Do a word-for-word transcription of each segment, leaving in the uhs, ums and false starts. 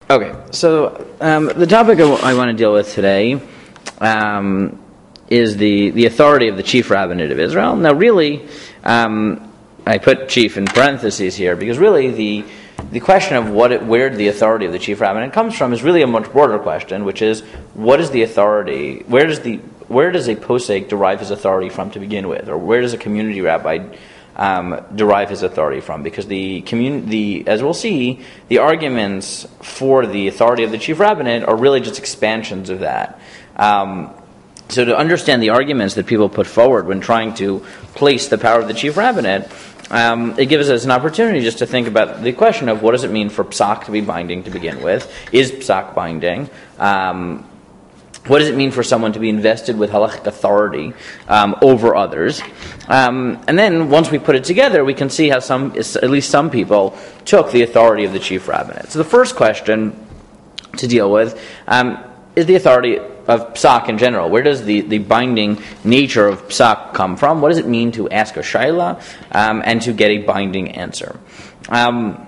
Okay, so um, the topic I want to deal with today um, is the, the authority of the chief rabbinate of Israel. Now, really, um, I put chief in parentheses here because really the the question of what it, where the authority of the chief rabbinate comes from is really a much broader question, which is what is the authority? Where does the where does a posek derive his authority from to begin with, or where does a community rabbi Um, derive his authority from? Because the commun- the as we'll see, the arguments for the authority of the chief rabbinate are really just expansions of that. Um, so to understand the arguments that people put forward when trying to place the power of the chief rabbinate, um, it gives us an opportunity just to think about the question of what does it mean for psak to be binding to begin with? Is psak binding? Um, What does it mean for someone to be invested with halachic authority um, over others? Um, and then once we put it together, we can see how some, at least some people, took the authority of the chief rabbinate. So the first question to deal with um, is the authority of psak in general. Where does the, the binding nature of psak come from? What does it mean to ask a shaila um, and to get a binding answer? Um,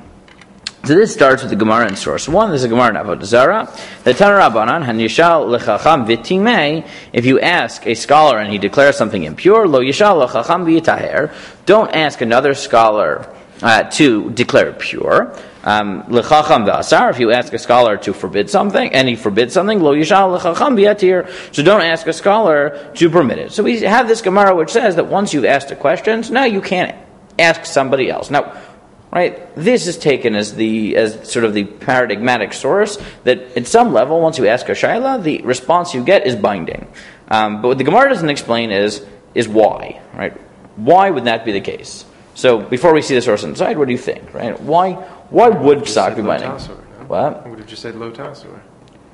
So this starts with the Gemara in source one. This is a Gemara in Avodah Zarah. The Tana Rabbanan Hanishal lechacham v'timei. If you ask a scholar and he declares something impure, lo yishal lechacham v'yitaher. Don't ask another scholar uh, to declare it pure. Lechacham v'asar. If you ask a scholar to forbid something and he forbids something, lo yishal lechacham v'yatir. So don't ask a scholar to permit it. So we have this Gemara which says that once you've asked a question, now you can't ask somebody else. Now. Right, this is taken as the as sort of the paradigmatic source that at some level, once you ask a shaila, the response you get is binding. Um, but what the Gemara doesn't explain is is why. Right, why would that be the case? So before we see the source inside, what do you think? Right, why why would psak be binding? Tasur, no? What? I would have just said lo tasur.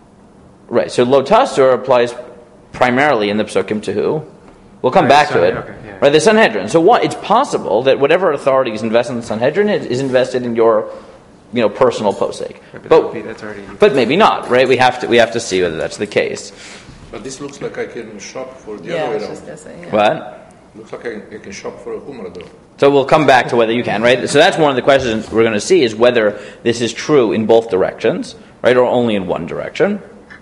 Right, so lo tasur applies primarily in the psukim to who? We'll come right, back to it. Okay, yeah. Right, the Sanhedrin. So what? It's possible that whatever authority is invested in the Sanhedrin is, is invested in your, you know, personal posek. Right, but, but, maybe that's already... but maybe not. Right? We have to we have to see whether that's the case. But this looks like I can shop for the Yeah, I other way was around. just gonna say, yeah. What? Looks like I can, I can shop for a humra though. So we'll come back to whether you can. Right. So that's one of the questions we're going to see is whether this is true in both directions, right, or only in one direction.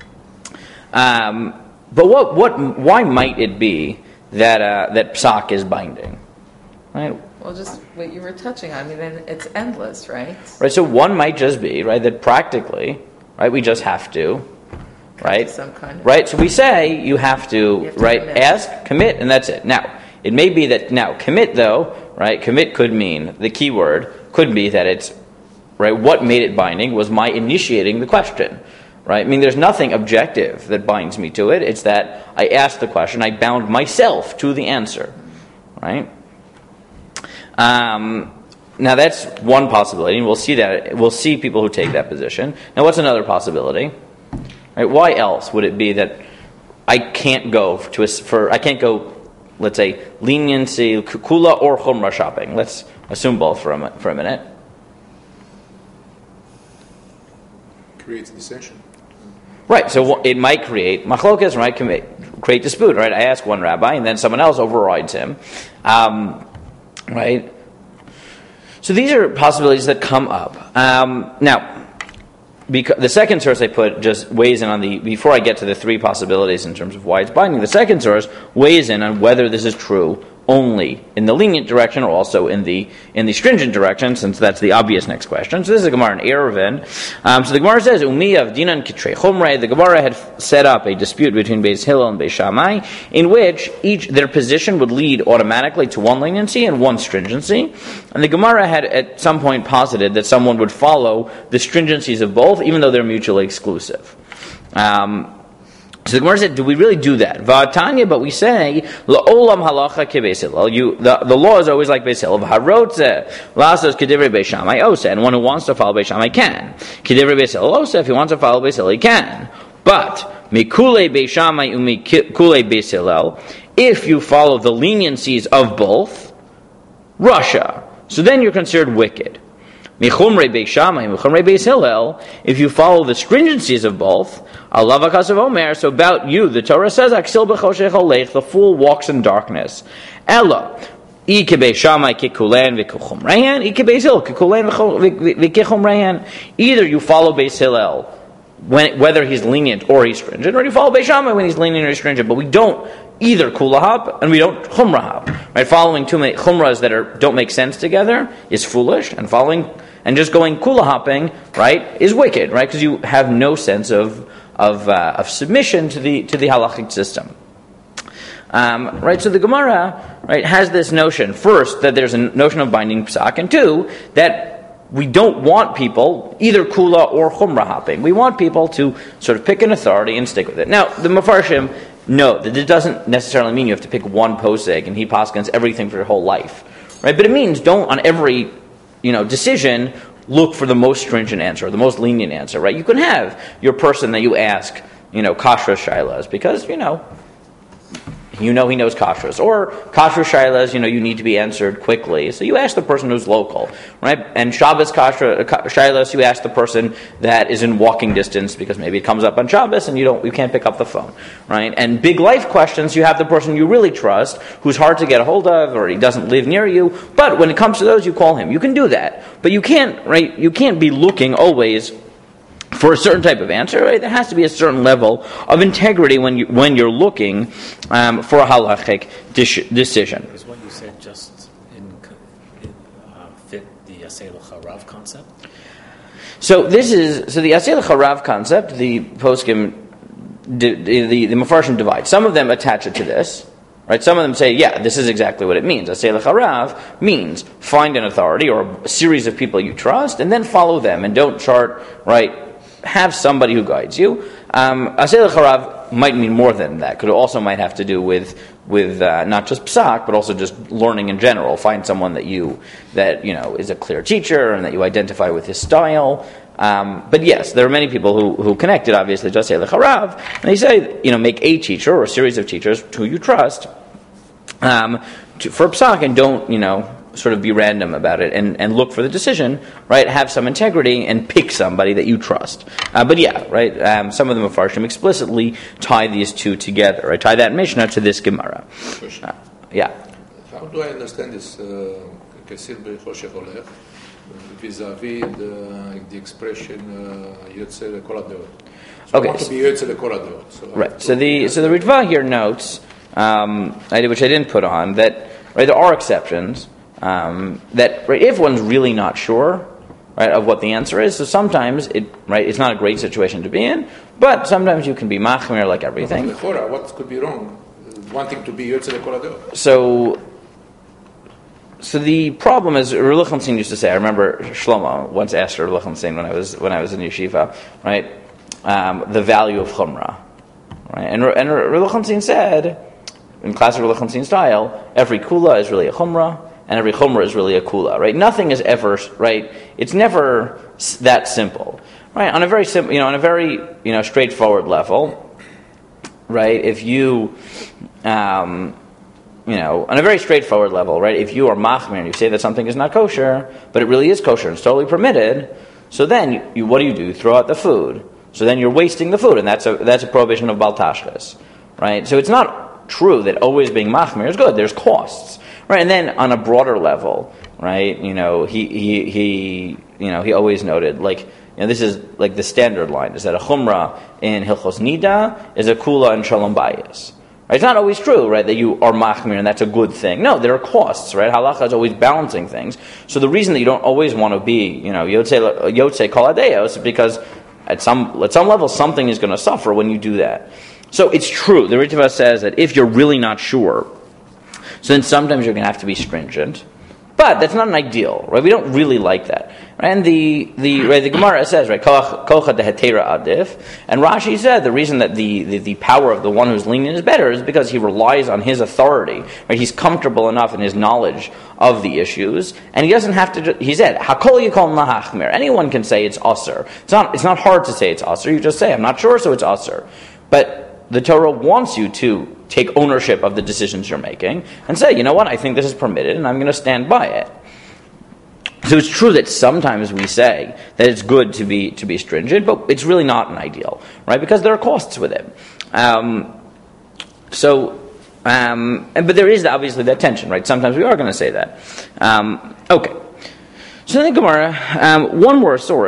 Um, but what what why might it be that uh, that psak is binding, right? Well, just what you were touching on. I mean, then it's endless, right? Right. So one might just be right that practically, right, we just have to, right, some kind of right. So we say you have to, you have to right, commit. ask, commit, and that's it. Now it may be that now commit though, right? Commit could mean the key word could be that it's right. What made it binding was my initiating the question. Right? I mean, there's nothing objective that binds me to it. It's that I asked the question, I bound myself to the answer. Right? Um, now that's one possibility, and we'll see that we'll see people who take that position. Now, what's another possibility? Right? Why else would it be that I can't go to a, for I can't go, let's say, leniency, kula or chumrah shopping? Let's assume both for a for a minute. Creates dissension. Right, so it might create machlokas, right? Create dispute, right? I ask one rabbi, and then someone else overrides him, um, right? So these are possibilities that come up. Um, now, because the second source I put just weighs in on the before I get to the three possibilities in terms of why it's binding. The second source weighs in on whether this is true only in the lenient direction or also in the in the stringent direction, since that's the obvious next question. So this is a Gemara in Eruvin. Um, so the Gemara says, Umi of Dinan Kitrei Chumrei. The Gemara had set up a dispute between Beis Hillel and Beis Shammai, in which each their position would lead automatically to one leniency and one stringency. And the Gemara had at some point posited that someone would follow the stringencies of both, even though they're mutually exclusive. Um, So the Gemara said, do we really do that? V'atanya, but we say, la'olam halacha kebeis Hillel. You, the, the law is always like Beis Hillel. V'harotze, lasos kedivrei Beis Shammai osa. And one who wants to follow Beis Shammai can. Kedivrei Beis Hillel osa, if he wants to follow Beis Hillel, he can. But, mikule Beis Shammai umikule Beis Hillel, if you follow the leniencies of both, Russia, so then you're considered wicked. Michumrei Beis Shammai, Michumrei Beis Hillel, if you follow the stringencies of both, Allah v'kasav omer, so about you, the Torah says, Aksil b'choshech olech, the fool walks in darkness. Ella, Ike Beis Shammai kikulen v'kuchumreyan, Ike Beis Hillel kikulen v'kichumreyan. Either you follow Beis Hillel when, whether he's lenient or he's stringent, or you follow Beis Shammai when he's lenient or he's stringent, but we don't either kulahab and we don't chumrahab. Right? Following too many chumras that are don't make sense together is foolish, and following and just going kulahapping, right, is wicked, right? Because you have no sense of of uh, of submission to the to the halachic system. Um, right, so the Gemara, right, has this notion, first, that there's a notion of binding psak, and two, that we don't want people either kula or chumrah hopping. We want people to sort of pick an authority and stick with it. Now, the Mefarshim know that it doesn't necessarily mean you have to pick one poseg and he paskins everything for your whole life, right? But it means don't, on every, you know, decision, look for the most stringent answer, the most lenient answer, right? You can have your person that you ask, you know, kashrus shailas, because, you know, you know he knows kashrus, or kashrus shailas, you know, you need to be answered quickly. So you ask the person who's local, right? And Shabbos kashrus shailas, you ask the person that is in walking distance, because maybe it comes up on Shabbos and you don't, you can't pick up the phone, right? And big life questions, you have the person you really trust, who's hard to get a hold of, or he doesn't live near you. But when it comes to those, you call him. You can do that, but you can't, right? You can't be looking always for a certain type of answer, right? There has to be a certain level of integrity when you when you're looking um, for a halachic dis- decision. Is what you said just in, in uh, fit the Aseh L'Charav concept? So this is so the Aseh L'Charav concept. The poskim, the the, the Mefarshim divide. Some of them attach it to this. Right? Some of them say, yeah, this is exactly what it means. Aseh L'Charav means find an authority or a series of people you trust, and then follow them, and don't chart, right? Have somebody who guides you. Um, Aseh L'Charav might mean more than that. Could also might have to do with with uh, not just psak, but also just learning in general. Find someone that you that you know is a clear teacher and that you identify with his style. Um, but yes, there are many people who who connect it obviously to Aseh L'Charav, and they say, you know, make a teacher or a series of teachers who you trust um, to, for psak, and don't you know. sort of be random about it and, and look for the decision, right? Have some integrity and pick somebody that you trust. Uh, but yeah, right? Um, some of the Mefarshim explicitly tie these two together. I tie that Mishnah to this Gemara. Uh, yeah. How do I understand this Kesir B'Choshech Olech vis-a-vis the, the expression Yotze L'Kol HaDeot? So Okay. I want to be Yotze L'Kol HaDeot. So Right. So the so the Ritva here notes, um, I did, which I didn't put on, that right there are exceptions. Um, that right, if one's really not sure, right, of what the answer is, so sometimes it right it's not a great situation to be in, but sometimes you can be machmir like everything. What could be wrong? Wanting to be Yotze L'Kol HaDeot. So, so the problem is, Rav Lichtenstein used to say. I remember Shlomo once asked Rav Lichtenstein when I was when I was in yeshiva, right, um, the value of chumrah, right, and and Rav Lichtenstein said, in classic Rav Lichtenstein style, every kula is really a chumrah. And every chumrah is really a kula, right? Nothing is ever, right? It's never that simple, right? On a very simple, you know, on a very, you know, straightforward level, right? If you, um, you know, on a very straightforward level, right? If you are machmir and you say that something is not kosher, but it really is kosher and it's totally permitted, so then you, you what do you do? You throw out the food. So then you're wasting the food, and that's a that's a prohibition of bal tashchis, right? So it's not true that always being machmir is good. There's costs. Right, and then on a broader level, right? You know, he he he, you know, he always noted, like, you know, this is like the standard line is that a chumrah in Hilchos Nida is a kula in Shalom Bayis. Right? It's not always true, right, that you are machmir and that's a good thing. No, there are costs, right? Halacha is always balancing things. So the reason that you don't always want to be, you know, yotze yotze kol hadeos is because at some at some level something is going to suffer when you do that. So it's true. The Ritva says that if you're really not sure. So then sometimes you're going to have to be stringent, but that's not an ideal, right? We don't really like that, right? And the the right, the Gemara says, right, kocha dehetera adif, and Rashi said the reason that the, the, the power of the one who's lenient is better is because he relies on his authority, right? He's comfortable enough in his knowledge of the issues, and he doesn't have to. He said, hakol yikol lahachmir. Anyone can say it's aser. It's not. It's not hard to say it's aser. You just say, I'm not sure, so it's aser. But the Torah wants you to take ownership of the decisions you're making and say, you know what, I think this is permitted and I'm going to stand by it. So it's true that sometimes we say that it's good to be to be stringent, but it's really not an ideal, right? Because there are costs with it. Um, so, um, and, but there is obviously that tension, right? Sometimes we are going to say that. Um, okay. So then the Gemara, um, one more source,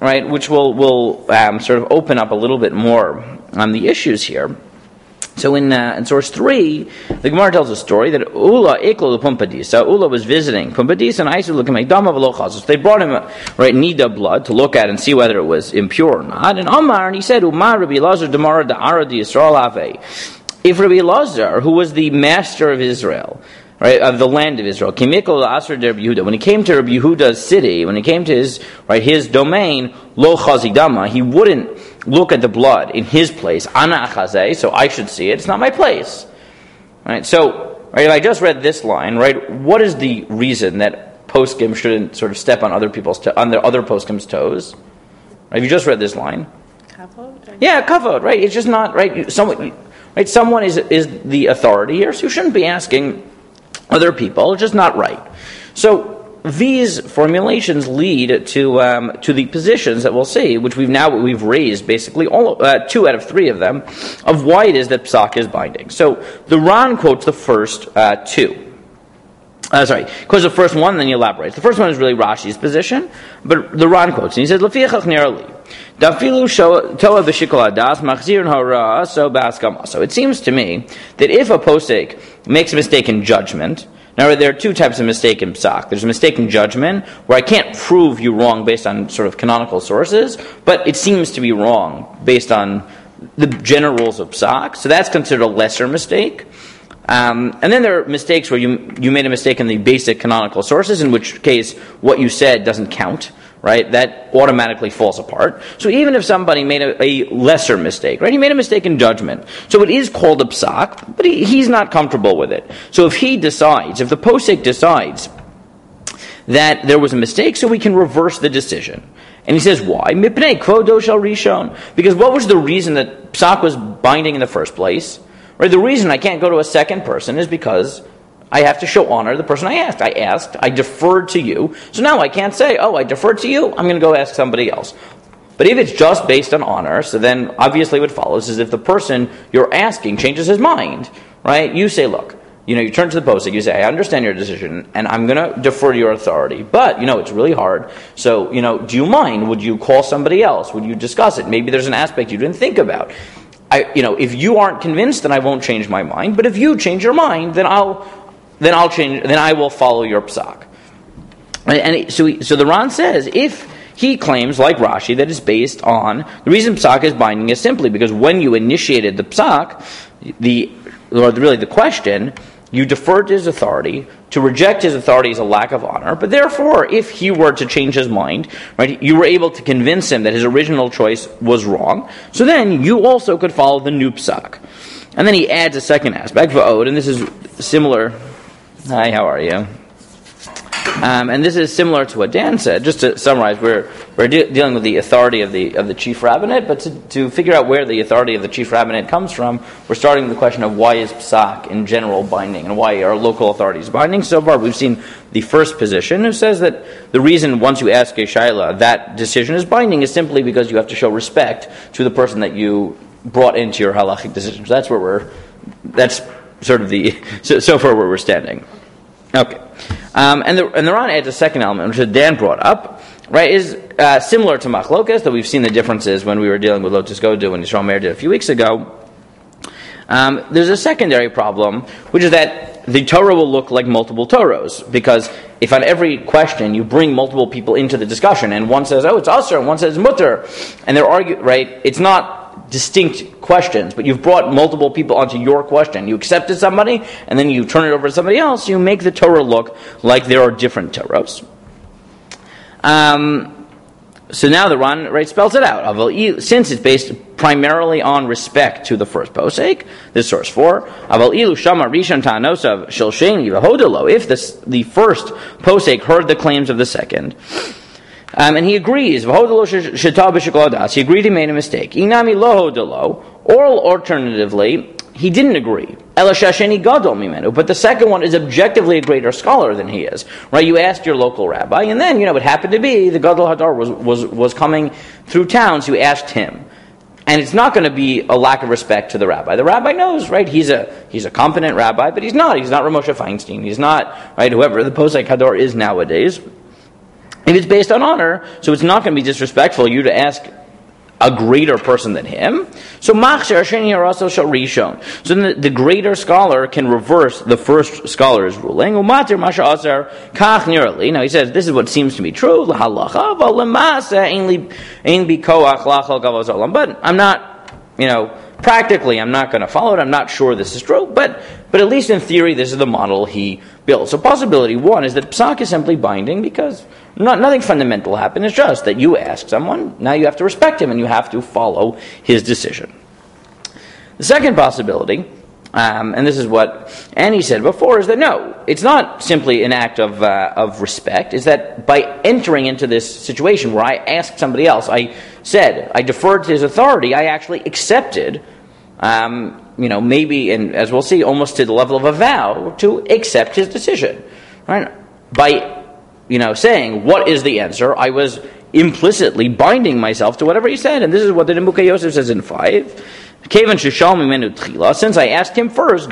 right, which will will um, sort of open up a little bit more on the issues here. So in, uh, in source three, the Gemara tells a story that Ula iklo Pumpadisa. Ula was visiting Pumpadisa, and Aisu looking at Dama v'lo. They brought him right nida blood to look at and see whether it was impure or not. And Amar, and he said, Umar Rabbi Elazar Damara Da'ara Di Yisrael Ave. If Rabbi Elazar, who was the master of Israel, right, of the land of Israel, Kimikol Asr de Rabbi Yehuda, when he came to Rabbi Yehuda's city, when he came to his right his domain, Lo Chazidama, he wouldn't look at the blood in his place, Ana Achazeh, so I should see it. It's not my place. Right? So, right, if I just read this line, right, what is the reason that poskim shouldn't sort of step on other people's to- on their other poskim's toes? Right, if you just read this line, Kavod? yeah, kavod, right? It's just not right. Someone, right? Someone is is the authority here, so you shouldn't be asking other people. It's just not right. So these formulations lead to um, to the positions that we'll see, which we've now we've raised basically all uh, two out of three of them, of why it is that psak is binding. So the Ran quotes the first uh, two. Uh, sorry, quotes the first one, then he elaborates. The first one is really Rashi's position, but the Ran quotes, and he says, "Lefiachach nirali, dafilu toa v'shikol adas machzir hara so b'askama." So it seems to me that if a posek makes a mistake in judgment. Now, there are two types of mistake in psak. There's a mistake in judgment, where I can't prove you wrong based on sort of canonical sources, but it seems to be wrong based on the general rules of psak. So that's considered a lesser mistake. Um, and then there are mistakes where you you made a mistake in the basic canonical sources, in which case what you said doesn't count. Right, that automatically falls apart. So even if somebody made a, a lesser mistake, right, he made a mistake in judgment. So it is called a psak, but he, he's not comfortable with it. So if he decides, if the posek decides that there was a mistake, so we can reverse the decision. And he says, why? Mipnei kvodo shel rishon. Because what was the reason that psak was binding in the first place? Right, the reason I can't go to a second person is because I have to show honor to the person I asked. I asked, I deferred to you. So now I can't say, oh, I deferred to you, I'm going to go ask somebody else. But if it's just based on honor, so then obviously what follows is if the person you're asking changes his mind, right? You say, look, you know, you turn to the posek, you say, I understand your decision, and I'm going to defer to your authority. But, you know, it's really hard. So, you know, do you mind? Would you call somebody else? Would you discuss it? Maybe there's an aspect you didn't think about. I, you know, if you aren't convinced, then I won't change my mind. But if you change your mind, then I'll... then I'll change. Then I will follow your psak. And, and it, so, he, so the Ran says if he claims, like Rashi, that it's based on the reason psak is binding is simply because when you initiated the psak, the or really the question, you deferred to his authority. To reject his authority is a lack of honor. But therefore, if he were to change his mind, right, you were able to convince him that his original choice was wrong. So then you also could follow the new psak. And then he adds a second aspect, va'od, and this is similar. Hi, how are you? Um, and this is similar to what Dan said. Just to summarize, we're we're de- dealing with the authority of the of the chief rabbinate, but to, to figure out where the authority of the chief rabbinate comes from, we're starting with the question of why is psak in general binding and why are local authorities binding. So far, we've seen the first position, who says that the reason once you ask a shaila that decision is binding is simply because you have to show respect to the person that you brought into your halachic decisions. That's where we're. That's sort of the so, so far where we're standing. Okay, um, and the and the Ran adds a second element, which Dan brought up, right? Is uh, similar to machlokas, that we've seen the differences when we were dealing with Lotus Godu and Yisrael Meir did a few weeks ago. Um, there's a secondary problem, which is that the Torah will look like multiple Torahs, because if on every question you bring multiple people into the discussion, and one says, oh, it's Asr, and one says mutter, and they're arguing, right? It's not distinct questions, but you've brought multiple people onto your question. You accepted somebody, and then you turn it over to somebody else. You make the Torah look like there are different Torahs. Um, so now the Ran right spells it out. Since it's based primarily on respect to the first posek, this source four. If the the first posek heard the claims of the second. Um, and he agrees. He agreed he made a mistake. Inami lohodalo. Or alternatively, he didn't agree. But the second one is objectively a greater scholar than he is. Right? You asked your local rabbi, and then, you know, it happened to be the Gadol Hadar was, was, was coming through town, so you asked him. And it's not going to be a lack of respect to the rabbi. The rabbi knows, right? He's a he's a competent rabbi, but he's not. He's not Ramosha Feinstein. He's not, right, whoever the Posek Hadar is nowadays. If it's based on honor, so it's not going to be disrespectful you to ask a greater person than him. So machshir sheni also shall rishon. So then the, the greater scholar can reverse the first scholar's ruling. Umatir masha asar kach nirali. Now he says this is what seems to be true. Lahalacha v'lemasa ein bi koach lachal gavos olam. But I'm not, you know, practically I'm not going to follow it. I'm not sure this is true. But but at least in theory, this is the model he built. So possibility one is that psak is simply binding because Not, nothing fundamental happened. It's just that you ask someone, now you have to respect him and you have to follow his decision. The second possibility, um, and this is what Annie said before, is that no, it's not simply an act of uh, of respect. It's that by entering into this situation where I asked somebody else, I said, I deferred to his authority, I actually accepted, um, you know, maybe, and as we'll see, almost to the level of a vow, to accept his decision. Right? By you know, saying, what is the answer? I was implicitly binding myself to whatever he said. And this is what the Nimukei Yosef says in five. Since I asked him first,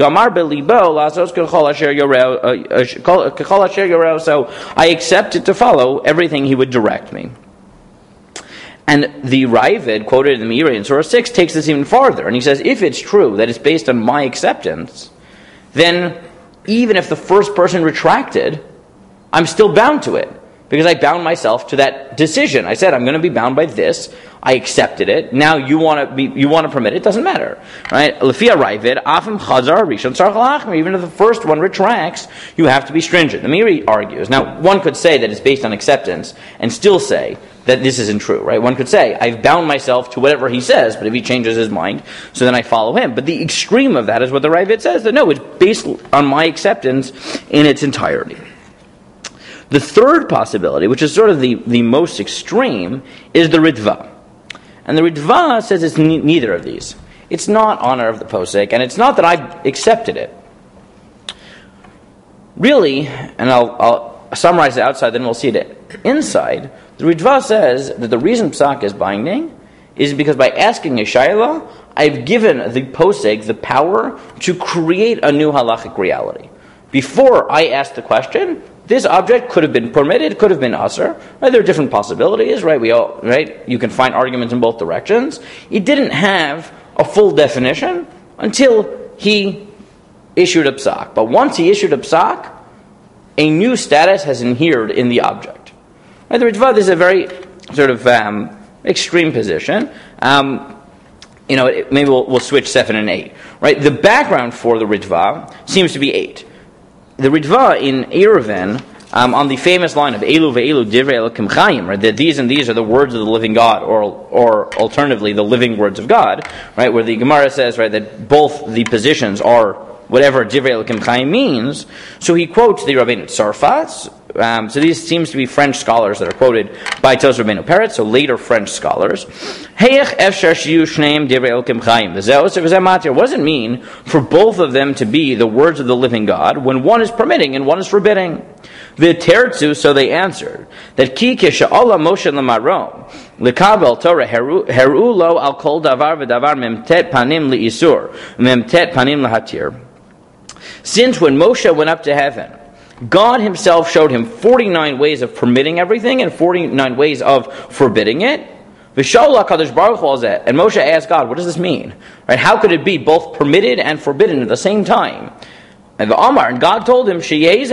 so I accepted to follow everything he would direct me. And the Ravid, quoted in the Meiri in Surah six, takes this even farther. And he says, if it's true that it's based on my acceptance, then even if the first person retracted, I'm still bound to it because I bound myself to that decision. I said I'm going to be bound by this. I accepted it. Now you want to be, you want to permit it. It doesn't matter, right? Lefia Ravid, afim chazar rishon tzarich lachmir. Even if the first one retracts, you have to be stringent. The Meiri argues. Now, one could say that it's based on acceptance and still say that this isn't true, right? One could say I've bound myself to whatever he says, but if he changes his mind, so then I follow him. But the extreme of that is what the Ravid says. That no, it's based on my acceptance in its entirety. The third possibility, which is sort of the, the most extreme, is the Ritva. And the Ritva says it's ne- neither of these. It's not honor of the posek, and it's not that I accepted it. Really, and I'll, I'll summarize it outside, then we'll see it inside, the Ritva says that the reason psak is binding is because by asking a shayla, I've given the posek the power to create a new halachic reality. Before I asked the question, this object could have been permitted, could have been asr. Right? There are different possibilities, right? We all, right? You can find arguments in both directions. It didn't have a full definition until he issued a psak. But once he issued a psak, a new status has inhered in the object. Right? The Ritva is a very sort of um, extreme position. Um, you know, it, maybe we'll, we'll switch seven and eight. Right? The background for the Ritva seems to be eight. The Ritva in Eruvin, um, on the famous line of Elu ve'elu divrei Elokim Chaim, right, that these and these are the words of the living God, or or alternatively the living words of God, right, where the Gemara says, right, that both the positions are whatever divrei Elokim Chaim means. So he quotes the Rabbeinu Tzarfat. Um, so these seems to be French scholars that are quoted by Tos Rabbeinu Peretz, so later French scholars. What does it mean for both of them to be the words of the living God when one is permitting and one is forbidding? V'tertzu, so they answered that ki kisha'ala Moshe l'marom l'kabel Torah heru lo al kol davar v'davar memtet panim li'isur memtet panim lahatir. Since when Moshe went up to heaven, God himself showed him forty-nine ways of permitting everything and forty-nine ways of forbidding it. V'shola Kadosh Baruch Hu Zeh, and Moshe asked God, "What does this mean? Right? How could it be both permitted and forbidden at the same time?" And the Amar, and God told him,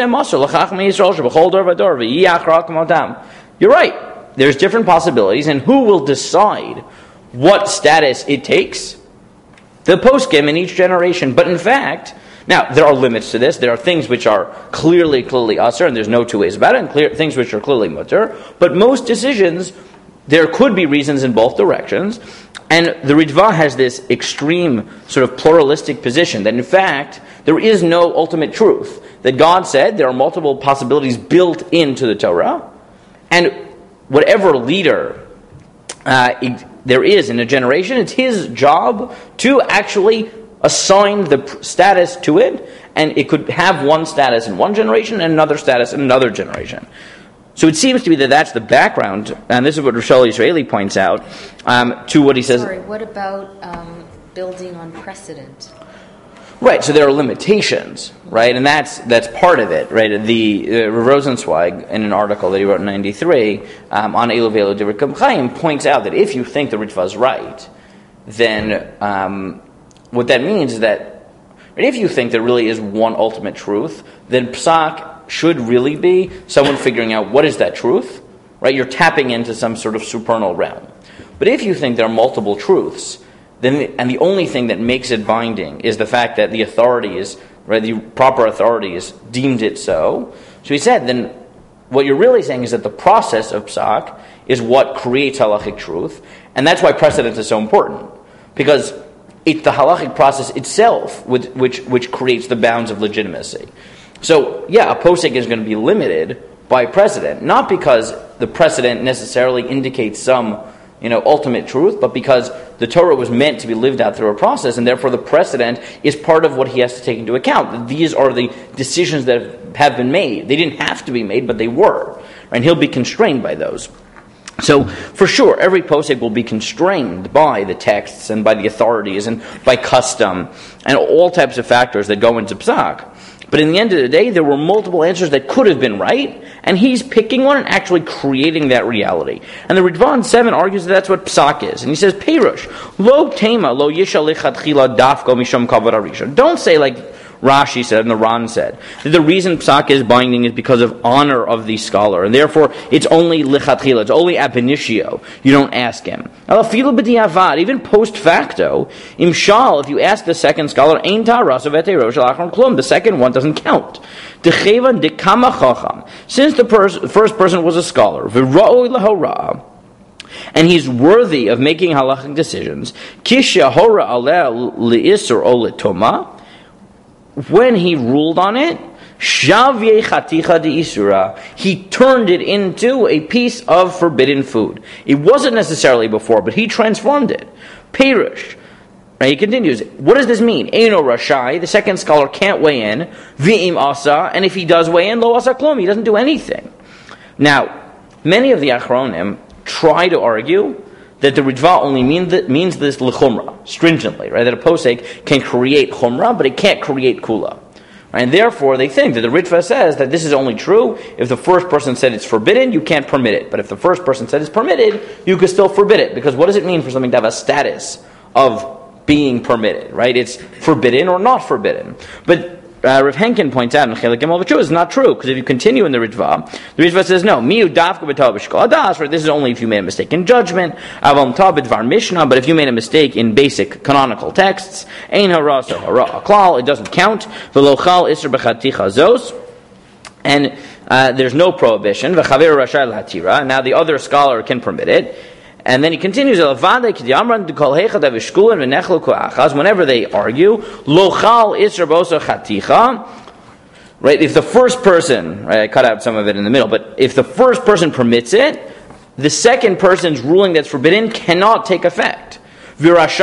"You're right. There's different possibilities, and who will decide what status it takes? The poskim in each generation. But in fact." Now, there are limits to this. There are things which are clearly, clearly asr, and there's no two ways about it, and clear, things which are clearly mutter. But most decisions, there could be reasons in both directions. And the Ritva has this extreme sort of pluralistic position that, in fact, there is no ultimate truth. That God said there are multiple possibilities built into the Torah, and whatever leader uh, there is in a generation, it's his job to actually assign the status to it, and it could have one status in one generation and another status in another generation. So it seems to be that that's the background, and this is what Rochelle Israeli points out, um, to what he says. Sorry, what about um, building on precedent? Right, so there are limitations, right, and that's that's part of it, right. The uh, Rosenzweig, in an article that he wrote in ninety-three um, on Elu Velo Divrei Chaim, points out that if you think the Ritva is right, then um, what that means is that if you think there really is one ultimate truth, then Psak should really be someone figuring out what is that truth, right. You're tapping into some sort of supernal realm. But if you think there are multiple truths, then and the only thing that makes it binding is the fact that the authorities, right, the proper authorities deemed it so. So he said, then what you're really saying is that the process of psak is what creates halachic truth, and that's why precedent is so important, because it's the halachic process itself which which, which creates the bounds of legitimacy. So yeah, a posek is going to be limited by precedent, not because the precedent necessarily indicates some, you know, ultimate truth, but because the Torah was meant to be lived out through a process, and therefore the precedent is part of what he has to take into account. These are the decisions that have been made. They didn't have to be made, but they were. And he'll be constrained by those. So, for sure, every posek will be constrained by the texts and by the authorities and by custom and all types of factors that go into psak. But in the end of the day, there were multiple answers that could have been right, and he's picking one and actually creating that reality. And the Ritva seven argues that that's what psak is. And he says, Perush, lo tema, lo yisha lichatchila dafko misham kavod arisha. Don't say like Rashi said and the Ran said, that the reason psak is binding is because of honor of the scholar, and therefore it's only lichatchila, it's only ab initio. You don't ask him. Even post facto, imshal, if you ask the second scholar, ein taras of etero shalachron klum, the second one doesn't count. Since the pers- first person was a scholar, v'ra'oi lahora, and he's worthy of making halachic decisions, kisha hora aleh li'isur o litoma, when he ruled on it, shavye chaticha de isura, he turned it into a piece of forbidden food. It wasn't necessarily before, but he transformed it. Perush. Right, he continues, what does this mean? Eino rashai, the second scholar can't weigh in, v'im asa, and if he does weigh in, lo asa klum, he doesn't do anything. Now, many of the achronim try to argue that the Ritva only mean that, means this l'chumra, stringently, right? That a posek can create chumra, but it can't create kula. Right? And therefore, they think that the Ritva says that this is only true if the first person said it's forbidden, you can't permit it. But if the first person said it's permitted, you could still forbid it. Because what does it mean for something to have a status of being permitted, right? It's forbidden or not forbidden. But Uh, Rav Henkin points out in Chelik Gimel V'Shu it's not true, because if you continue in the Ritva, the Ritva says no. Miu dafka b'tov b'shkol adas. This is only if you made a mistake in judgment. Avam tav b'dvar mishnah. But if you made a mistake in basic canonical texts, ein hara so hara aklal. It doesn't count. V'lochal iser b'chaticha zos. And uh, there's no prohibition. V'chaver rashai l'hatira. Now the other scholar can permit it. And then he continues, whenever they argue, lochal isra bosa chaticha, right? If the first person, right, I cut out some of it in the middle, but if the first person permits it, the second person's ruling that's forbidden cannot take effect. And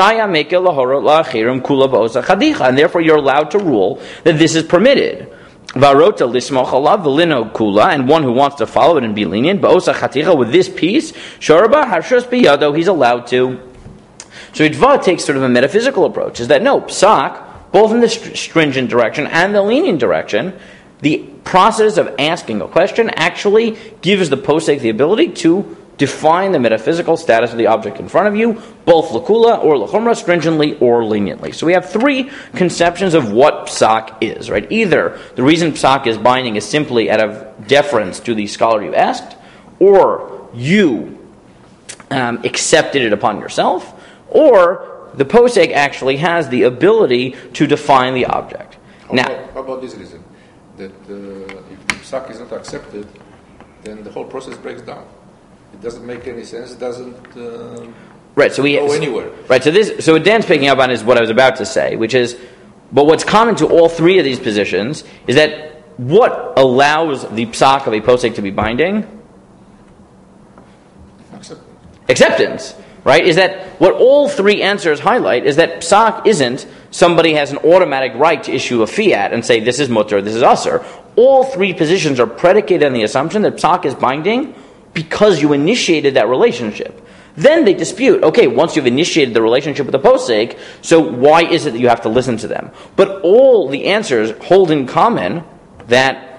therefore you're allowed to rule that this is permitted. Varota lismoch alav v'lino kula, and one who wants to follow it and be lenient, ba'osa chaticha, with this piece, shorba harshos biyado, he's allowed to. So Ritva takes sort of a metaphysical approach, is that no, psak, both in the stringent direction and the lenient direction, the process of asking a question actually gives the posek the ability to define the metaphysical status of the object in front of you, both lakula or lachumra, stringently or leniently. So we have three conceptions of what psak is, right? Either the reason psak is binding is simply out of deference to the scholar you asked, or you um, accepted it upon yourself, or the posek actually has the ability to define the object. How now, about, how about this reason? That uh, if psak is not accepted, then the whole process breaks down. It doesn't make any sense. It doesn't uh, right, so we, go anywhere. Right, so this, so what Dan's picking up on is what I was about to say, which is, but what's common to all three of these positions is that what allows the psak of a posek to be binding? Acceptance. Acceptance, right? Is that what all three answers highlight is that psak isn't somebody has an automatic right to issue a fiat and say this is mutter, this is asur. All three positions are predicated on the assumption that psak is binding because you initiated that relationship. Then they dispute, okay, once you've initiated the relationship with the posek, so why is it that you have to listen to them? But all the answers hold in common that,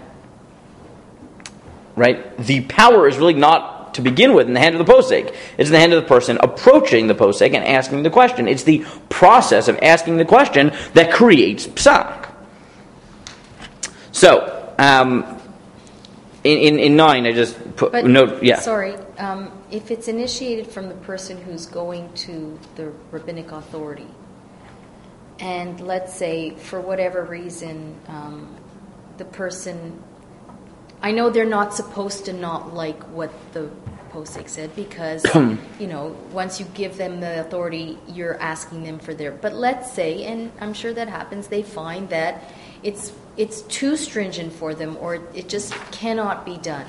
right, the power is really not to begin with in the hand of the posek. It's in the hand of the person approaching the posek and asking the question. It's the process of asking the question that creates psak. So, um, in, in, in nine, I just put but, note, yeah. Sorry, um, if it's initiated from the person who's going to the rabbinic authority, and let's say, for whatever reason, um, the person, I know they're not supposed to not like what the posek said, because, you know, once you give them the authority, you're asking them for their, but let's say, and I'm sure that happens, they find that it's it's too stringent for them, or it just cannot be done.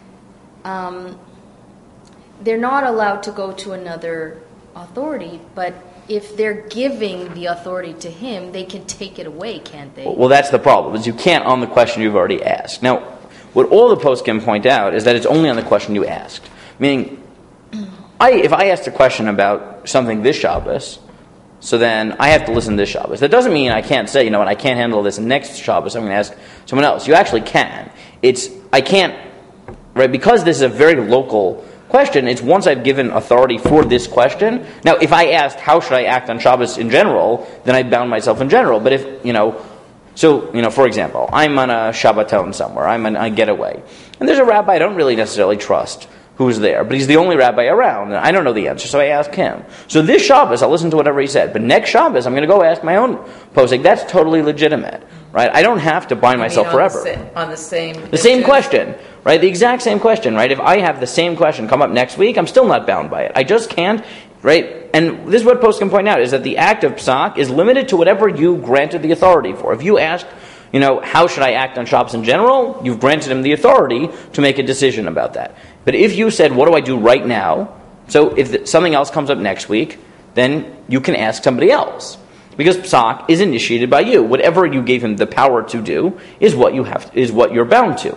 Um, they're not allowed to go to another authority, but if they're giving the authority to him, they can take it away, can't they? Well, that's the problem, is you can't on the question you've already asked. Now, what all the poskim point out is that it's only on the question you asked. Meaning, I, if I asked a question about something this Shabbos, so then I have to listen to this Shabbos. That doesn't mean I can't say, you know what, I can't handle this next Shabbos, I'm going to ask someone else. You actually can. It's, I can't, right, because this is a very local question, it's once I've given authority for this question. Now, if I asked, how should I act on Shabbos in general, then I bound myself in general. But if, you know, so, you know, for example, I'm on a Shabbaton somewhere, I'm on a getaway, and there's a rabbi I don't really necessarily trust who's there, but he's the only rabbi around, and I don't know the answer, so I ask him. So this Shabbos, I'll listen to whatever he said, but next Shabbos, I'm going to go ask my own posek. That's totally legitimate, right? I don't have to bind myself I mean, on forever. The sa- on the same... The same question, right? The exact same question, right? If I have the same question come up next week, I'm still not bound by it. I just can't, right? And this is what poskim point out, is that the act of psak is limited to whatever you granted the authority for. If you ask, you know, how should I act on Shabbos in general, you've granted him the authority to make a decision about that. But if you said, what do I do right now? So if the, something else comes up next week, then you can ask somebody else. Because psak is initiated by you. Whatever you gave him the power to do is what you have, is what you're bound to.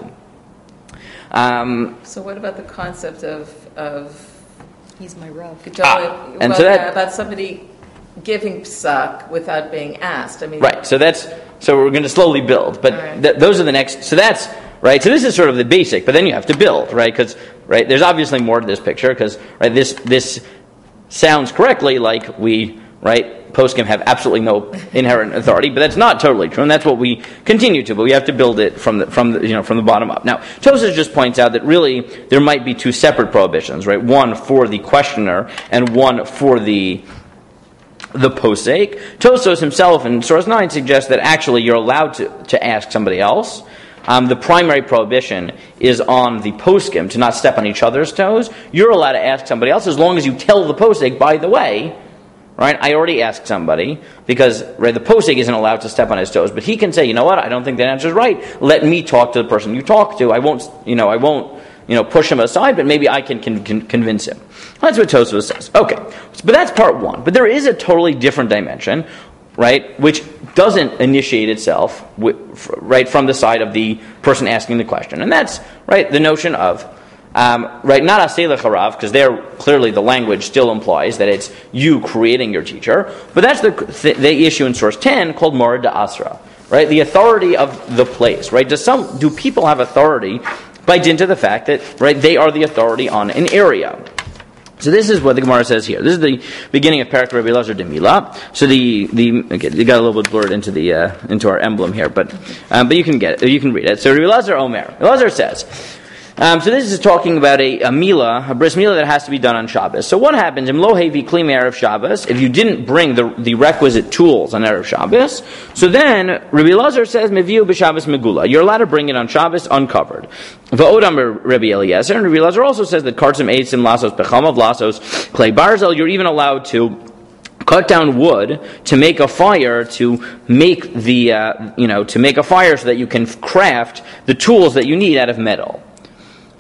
Um, So what about the concept of... of He's my Rav. Ah, and well, so that- yeah, about somebody giving psak without being asked? I mean, right, so that's, so we're going to slowly build. But right. th- those are the next, so that's, right, so this is sort of the basic, but then you have to build, right? Because, right, there's obviously more to this picture, because, right, this this sounds correctly like we, right, poskim have absolutely no inherent authority, but that's not totally true, and that's what we continue to, but we have to build it from the, from the, you know, from the bottom up. Now, Tosas just points out that really there might be two separate prohibitions, right? One for the questioner, and one for the the posek. Tosas himself in source nine suggests that actually you're allowed to, to ask somebody else. Um, the primary prohibition is on the poskim to not step on each other's toes. You're allowed to ask somebody else as long as you tell the posek, by the way, right, I already asked somebody, because right, the posek isn't allowed to step on his toes, but he can say, you know what, I don't think that answer is right. Let me talk to the person you talk to. I won't, you know, I won't, you know, push him aside, but maybe I can con- con- convince him. That's what Tosfos says. Okay, but that's part one. But there is a totally different dimension, right, which doesn't initiate itself, with, right, from the side of the person asking the question, and that's right the notion of. Um, right, not aseh lecharav, because there clearly the language still implies that it's you creating your teacher, but that's the th- the issue in source ten called morid da'asra, right? The authority of the place, right? Does some do people have authority by dint of the fact that right they are the authority on an area? So this is what the Gemara says here. This is the beginning of Parak Rabbi Elazar de Milah. So the the okay, they got a little bit blurred into the uh, into our emblem here, but um, but you can get it, you can read it. So Rabbi Elazar Omer, Elazar says. Um, so this is talking about a, a milah, a bris milah that has to be done on Shabbos. So what happens in lo hevi kli me'erev Shabbos if you didn't bring the the requisite tools on erev Shabbos? So then Rabbi Elazar says meviu b'Shabbos megula. You're allowed to bring it on Shabbos uncovered. Va'odam Rabbi Eliezer, and Rabbi Elazar also says that kartzim eitzim lasos bechamav lasos clay barzel. You're even allowed to cut down wood to make a fire, to make the uh, you know to make a fire so that you can craft the tools that you need out of metal.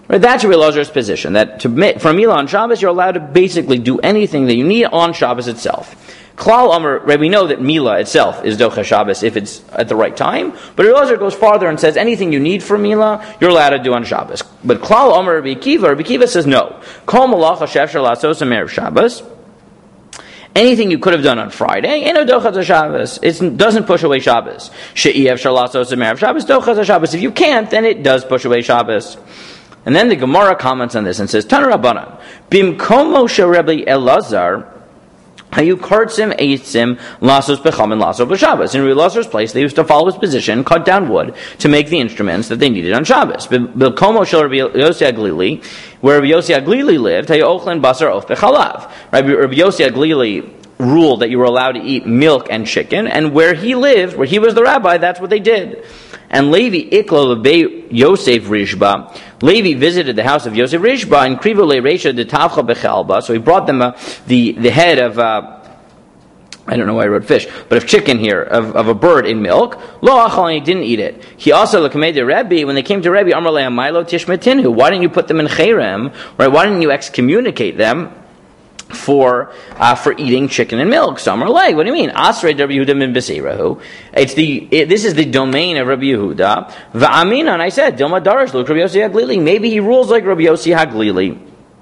Right, that's Rabbi Elazar's position, that to make, for Mila on Shabbos, you're allowed to basically do anything that you need on Shabbos itself. Klal Amr, right, we know that Mila itself is Docha Shabbos if it's at the right time, but Rabbi Elazar goes farther and says anything you need for Mila, you're allowed to do on Shabbos. But Klal Amr Rabbi Akiva, Rabbi Akiva says no. Kol Malacha Shefshar Lasos Erev Shabbos. Anything you could have done on Friday, ain't no Docha Shabbos. It doesn't push away Shabbos. She'iev Shar Lasos Erev Shabbos, Docha Shabbos. If you can't, then it does push away Shabbos. And then the Gemara comments on this and says, Tanu Rabbanan, Bimkomo Sherebli Elazar, Hayu Kartzim Eitzim Lasos Becham and Lasos B'Shabbos. In Rabbi Elazar's place, they used to follow his position, cut down wood to make the instruments that they needed on Shabbos. Bimkomo Shel Rabbi Yossi Aglili, where Rabbi Yossi Aglili lived, Hayu Ochlen Basar Of Bechalav. Rabbi Yossi Aglili ruled that you were allowed to eat milk and chicken, and where he lived, where he was the rabbi, that's what they did. And Levi Iklo Lebe Yosef Rishba. Levi visited the house of Yosef Rishba and Krivu Le Reisha de Tavcha Bechelba. So he brought them uh, the the head of uh, I don't know why I wrote fish, but of chicken here, of, of a bird in milk. Lo Achal, and he didn't eat it. He also Lakamei de Rebbe, when they came to Rebbe, Amar Le Milo Tishmetinu. Why didn't you put them in Cherem? Right? Why didn't you excommunicate them for uh, for eating chicken and milk? Some are like, what do you mean? Asrei Rabbi Yehuda min Beseirahu. It's the it, this is the domain of Rabbi Yehuda. Va'amina, and I said, Dilma Darash, look, Rabbi Yossi Haglili. Maybe he rules like Rabbi Yossi Haglili.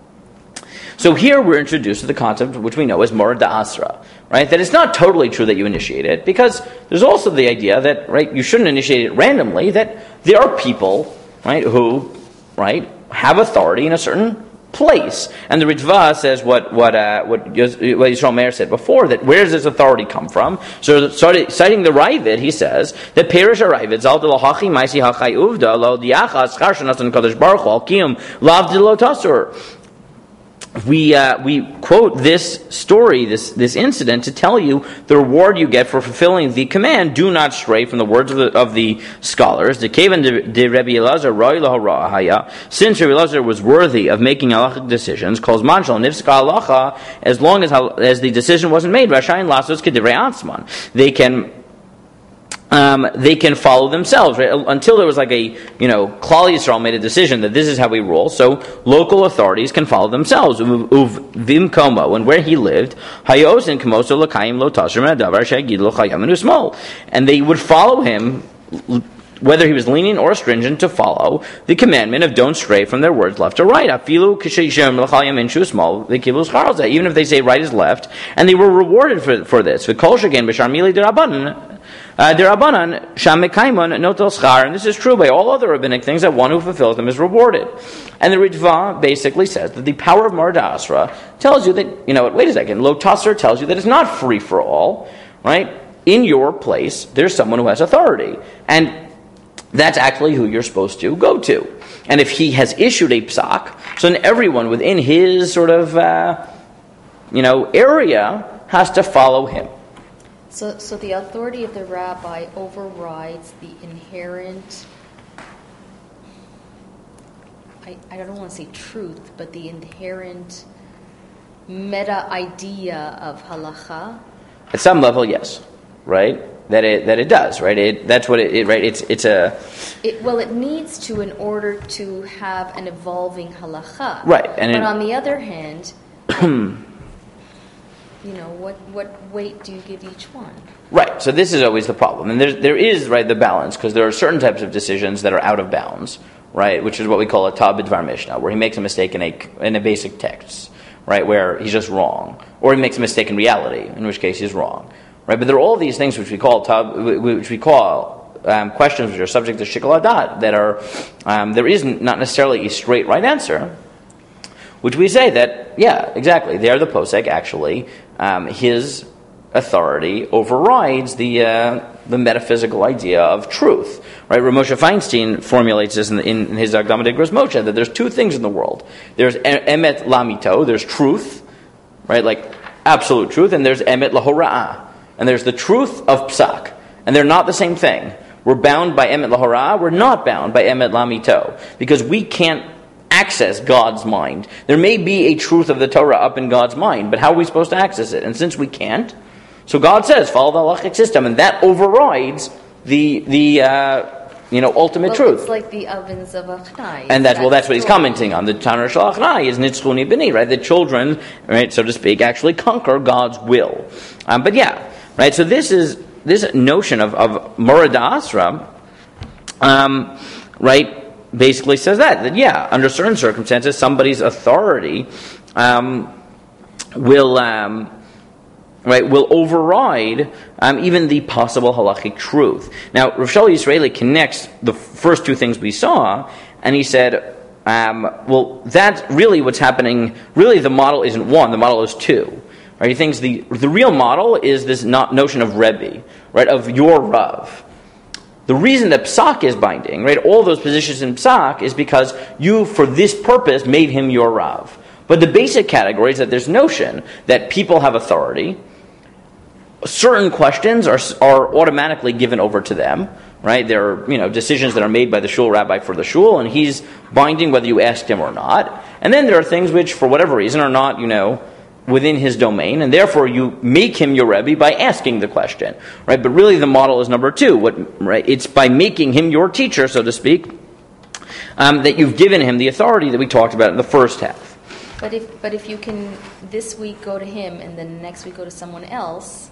So here we're introduced to the concept which we know as Morad Asra, right? That it's not totally true that you initiate it, because there's also the idea that, right, you shouldn't initiate it randomly, that there are people, right, who, right, have authority in a certain place. And the Ritva says what what uh, what, Yos, what Yisrael Meir said before, that where does this authority come from? So started, citing the Ravid, he says that Perish Ravid Zal de Lahachi Maisi Hachai Uvda Lo Diachas Charshanas and Kadosh Baruch Hu Alkiyum Lav de Lo Tasur. We uh, we quote this story, this this incident, to tell you the reward you get for fulfilling the command. Do not stray from the words of the, of the scholars. The Kavan de Rabbi Elazar Roi Lahorahaya. Since Rabbi Elazar was worthy of making halachic decisions, calls manshal nifska halacha, as long as as the decision wasn't made. Rashayin lasos kedivrei atzman. They can. Um, they can follow themselves, right? Until there was like a, you know, Klal Yisrael made a decision that this is how we rule, so local authorities can follow themselves. Uv vim komo, and where he lived, hayosin kamoso l'kayim lo tasher me'adavar she'agid lo chayam and usmol, and they would follow him, whether he was lenient or stringent, to follow the commandment of don't stray from their words left or right. Afilu k'sheishem l'chayam and shusmol v'kibul schar, even if they say right is left, and they were rewarded for for this. V'kol shegen b'shar mili d'Rabbanan. Uh, Derabanan shamekaiman notel schar, and this is true by all other rabbinic things, that one who fulfills them is rewarded. And the Ritva basically says that the power of Morad Asra tells you that, you know what, wait a second, Lo Tasser tells you that it's not free for all, right? In your place, there's someone who has authority, and that's actually who you're supposed to go to. And if he has issued a psak, so then everyone within his sort of, uh, you know, area has to follow him. So, so the authority of the rabbi overrides the inherent, I, I don't want to say truth, but the inherent meta idea of halacha? At some level, yes, right? That it that it does, right? It that's what it, it right. It's it's a. It, well, it needs to in order to have an evolving halacha, right? And but it, on the other hand. You know, what, what weight do you give each one? Right. So this is always the problem. And there there is, right, the balance, because there are certain types of decisions that are out of bounds, right, which is what we call a tab b'dvar mishnah, where he makes a mistake in a, in a basic text, right, where he's just wrong. Or he makes a mistake in reality, in which case he's wrong. Right. But there are all these things which we call tab, which we call um, questions which are subject to shikol hadat, that are, um, there is not necessarily a straight right answer, which we say that, yeah, exactly, they are the posek, actually. Um, his authority overrides the uh, the metaphysical idea of truth, right? Ramosha Feinstein formulates this in, in his Agdama de Gros Moshe, that there's two things in the world. There's emet lamito, there's truth, right, like absolute truth, and there's emet lahora'ah, and there's the truth of psak, and they're not the same thing. We're bound by emet lahora'ah, we're not bound by emet lamito, because we can't access God's mind. There may be a truth of the Torah up in God's mind, but how are we supposed to access it? And since we can't, so God says, follow the halachic system, and that overrides the the uh, you know, ultimate well, truth. It's like the ovens of Achnai. And that's well, that's what he's story. commenting on. The Tanur Shel Achnai is Nitzchuni B'ni, right? The children, right, so to speak, actually conquer God's will. Um, but yeah, right. So this is this notion of of Morad Asra, um, right? Basically says that that yeah, under certain circumstances, somebody's authority um, will. Um, Right, will override um, even the possible halachic truth. Now, Rav Shlomo Yisraeli connects the first two things we saw, and he said, um, well, that's really what's happening. Really, the model isn't one, the model is two. Right? He thinks the, the real model is this not notion of Rebbe, right, of your Rav. The reason that Psak is binding, right, all those positions in Psak is because you, for this purpose, made him your Rav. But the basic category is that there's notion that people have authority. Certain questions are are automatically given over to them, right? There are, you know, decisions that are made by the shul rabbi for the shul, and he's binding whether you asked him or not. And then there are things which, for whatever reason, are not, you know, within his domain, and therefore you make him your rebbe by asking the question, right? But really, the model is number two. What, right? It's by making him your teacher, so to speak, um, that you've given him the authority that we talked about in the first half. But if but if you can this week go to him and then next week go to someone else.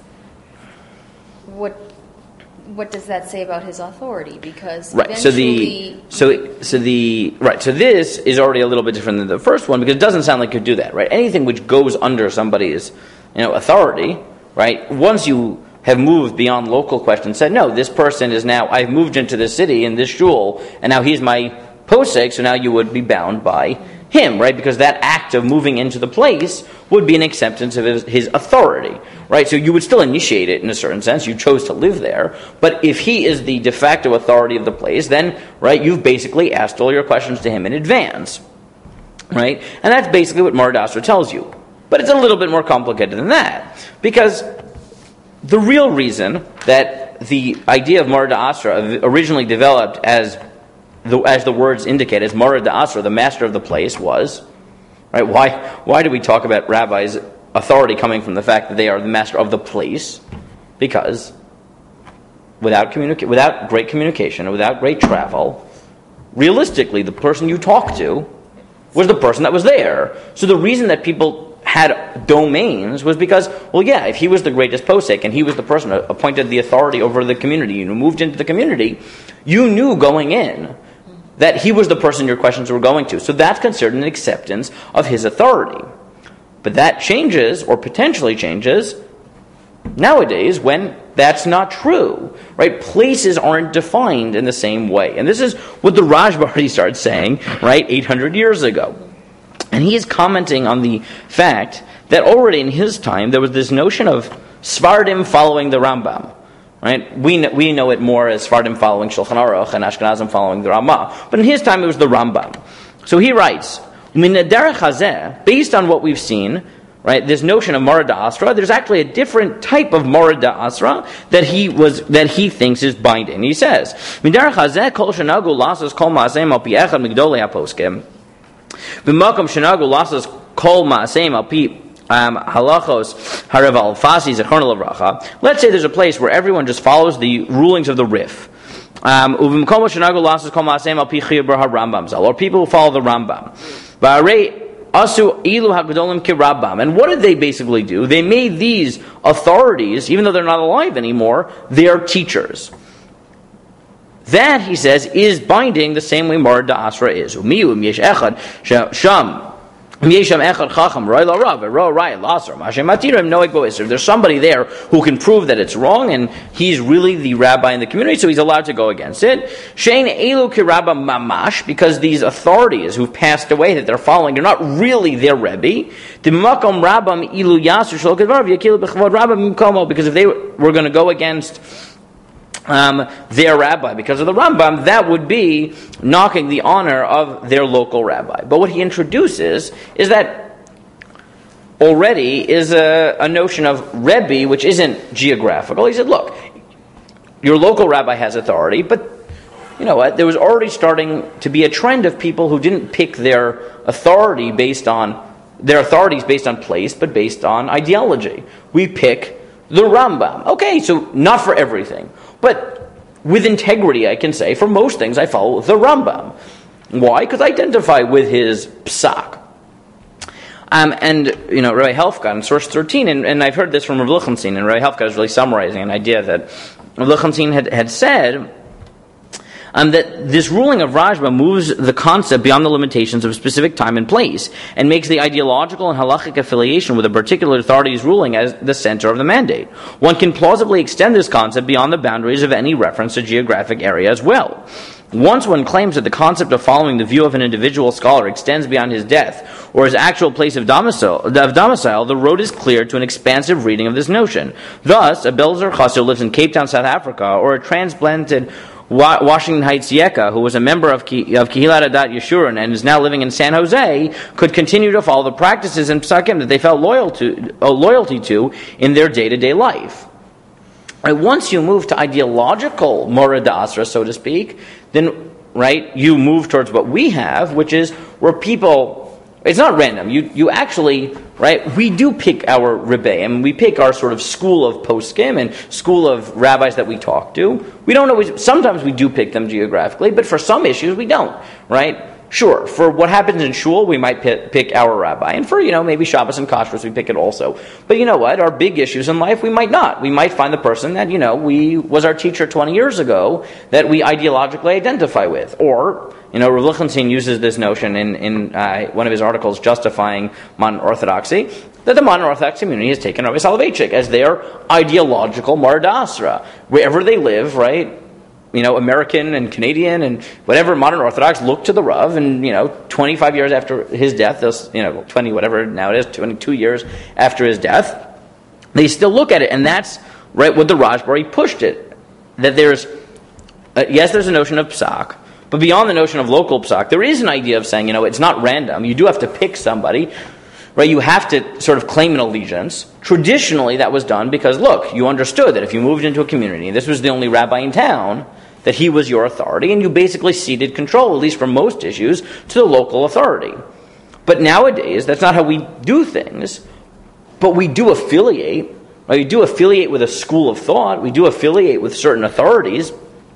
What what does that say about his authority? Because right, so the so so the right, so this is already a little bit different than the first one because it doesn't sound like you do that, right? Anything which goes under somebody's, you know, authority, right? Once you have moved beyond local questions, said no, this person is now I've moved into this city in this shul, and now he's my posek, so now you would be bound by him, right? Because that act of moving into the place would be an acceptance of his, his authority, right? So you would still initiate it in a certain sense. You chose to live there. But if he is the de facto authority of the place, then, right, you've basically asked all your questions to him in advance, right? And that's basically what Morad Asra tells you. But it's a little bit more complicated than that. Because the real reason that the idea of Morad Asra originally developed as The, as the words indicate, as Morad Asra, the master of the place, was, right? Why why do we talk about rabbis' authority coming from the fact that they are the master of the place? Because without communica- without great communication and without great travel, realistically, the person you talk to was the person that was there. So the reason that people had domains was because, well, yeah, if he was the greatest posek and he was the person who appointed the authority over the community and who moved into the community, you knew going in that he was the person your questions were going to. So that's considered an acceptance of his authority. But that changes, or potentially changes, nowadays when that's not true. Right? Places aren't defined in the same way. And this is what the Rajbari started saying, right, eight hundred years ago. And he is commenting on the fact that already in his time there was this notion of Sfardim following the Rambam. Right? We know, we know it more as Sfardim following Shulchan Aruch and Ashkenazim following the Ramah. But in his time it was the Rambam. So he writes, Min derech hazeh, based on what we've seen, right, this notion of Morad Asra, there's actually a different type of Morad Asra that he was that he thinks is binding. He says, Min derech hazeh kol shenagu lasas kol ma'aseim al pi echad migdolei haposkim. B'makom shenagu lasas kol ma'aseim al pi Um, halachos harav al-fasi zechron l'vracha. Let's say there's a place where everyone just follows the rulings of the Rif. Um, or people who follow the Rambam. And what did they basically do? They made these authorities, even though they're not alive anymore, their teachers. That, he says, is binding the same way Morad Asra is. If there's somebody there who can prove that it's wrong and he's really the rabbi in the community, so he's allowed to go against it. Because these authorities who've passed away that they're following, they're not really their rebbe. Because if they were going to go against Um, their rabbi because of the Rambam, that would be knocking the honor of their local rabbi. But what he introduces is that already is a, a notion of Rebbe which isn't geographical. He said, look, your local rabbi has authority, but you know what? There was already starting to be a trend of people who didn't pick their authority based on their authorities based on place, but based on ideology. We pick the Rambam. Okay, so not for everything. But with integrity, I can say, for most things I follow the Rambam. Why? Because I identify with his psak. Um, and, you know, Rabbi Helfgot in source thirteen, and, and I've heard this from Rav Lichtenstein, and Rabbi Helfgot is really summarizing an idea that Rav Lichtenstein had, had said, Um, that this ruling of Rashba moves the concept beyond the limitations of a specific time and place and makes the ideological and halachic affiliation with a particular authority's ruling as the center of the mandate. One can plausibly extend this concept beyond the boundaries of any reference to geographic area as well. Once one claims that the concept of following the view of an individual scholar extends beyond his death or his actual place of domicile, of domicile, the road is clear to an expansive reading of this notion. Thus, a Belzer Chassid who lives in Cape Town, South Africa, or a transplanted Washington Heights Yeka, who was a member of, Ki- of Kehilat Adat Yeshurun and is now living in San Jose, could continue to follow the practices and psakim that they felt loyal to, uh, loyalty to in their day-to-day life. Right, once you move to ideological Moreh D'Asra, so to speak, then right you move towards what we have, which is where people. It's not random. You you actually, right, we do pick our rebbeim, we pick our sort of school of poskim and school of rabbis that we talk to. We don't always, sometimes we do pick them geographically, but for some issues we don't, right? Sure, for what happens in shul, we might pick, pick our rabbi. And for, you know, maybe Shabbos and Kashrus, we pick it also. But you know what? Our big issues in life, we might not. We might find the person that, you know, we was our teacher twenty years ago that we ideologically identify with. Or, you know, Rav Lichtenstein uses this notion in, in uh, one of his articles justifying modern orthodoxy, that the modern Orthodox community has taken Rabbi Soloveitchik as their ideological Moreh D'Asra. Wherever they live, right? You know, American and Canadian and whatever modern Orthodox look to the Rav, and, you know, twenty-five years after his death, those, you know, twenty, whatever now it is, twenty-two years after his death, they still look at it, and that's right what the Rashbari pushed it. That there's, uh, yes, there's a notion of psak, but beyond the notion of local psak, there is an idea of saying, you know, it's not random. You do have to pick somebody, right? You have to sort of claim an allegiance. Traditionally, that was done because, look, you understood that if you moved into a community, and this was the only rabbi in town, that he was your authority, and you basically ceded control, at least for most issues, to the local authority. But nowadays, that's not how we do things, but we do affiliate, right? We do affiliate with a school of thought, we do affiliate with certain authorities,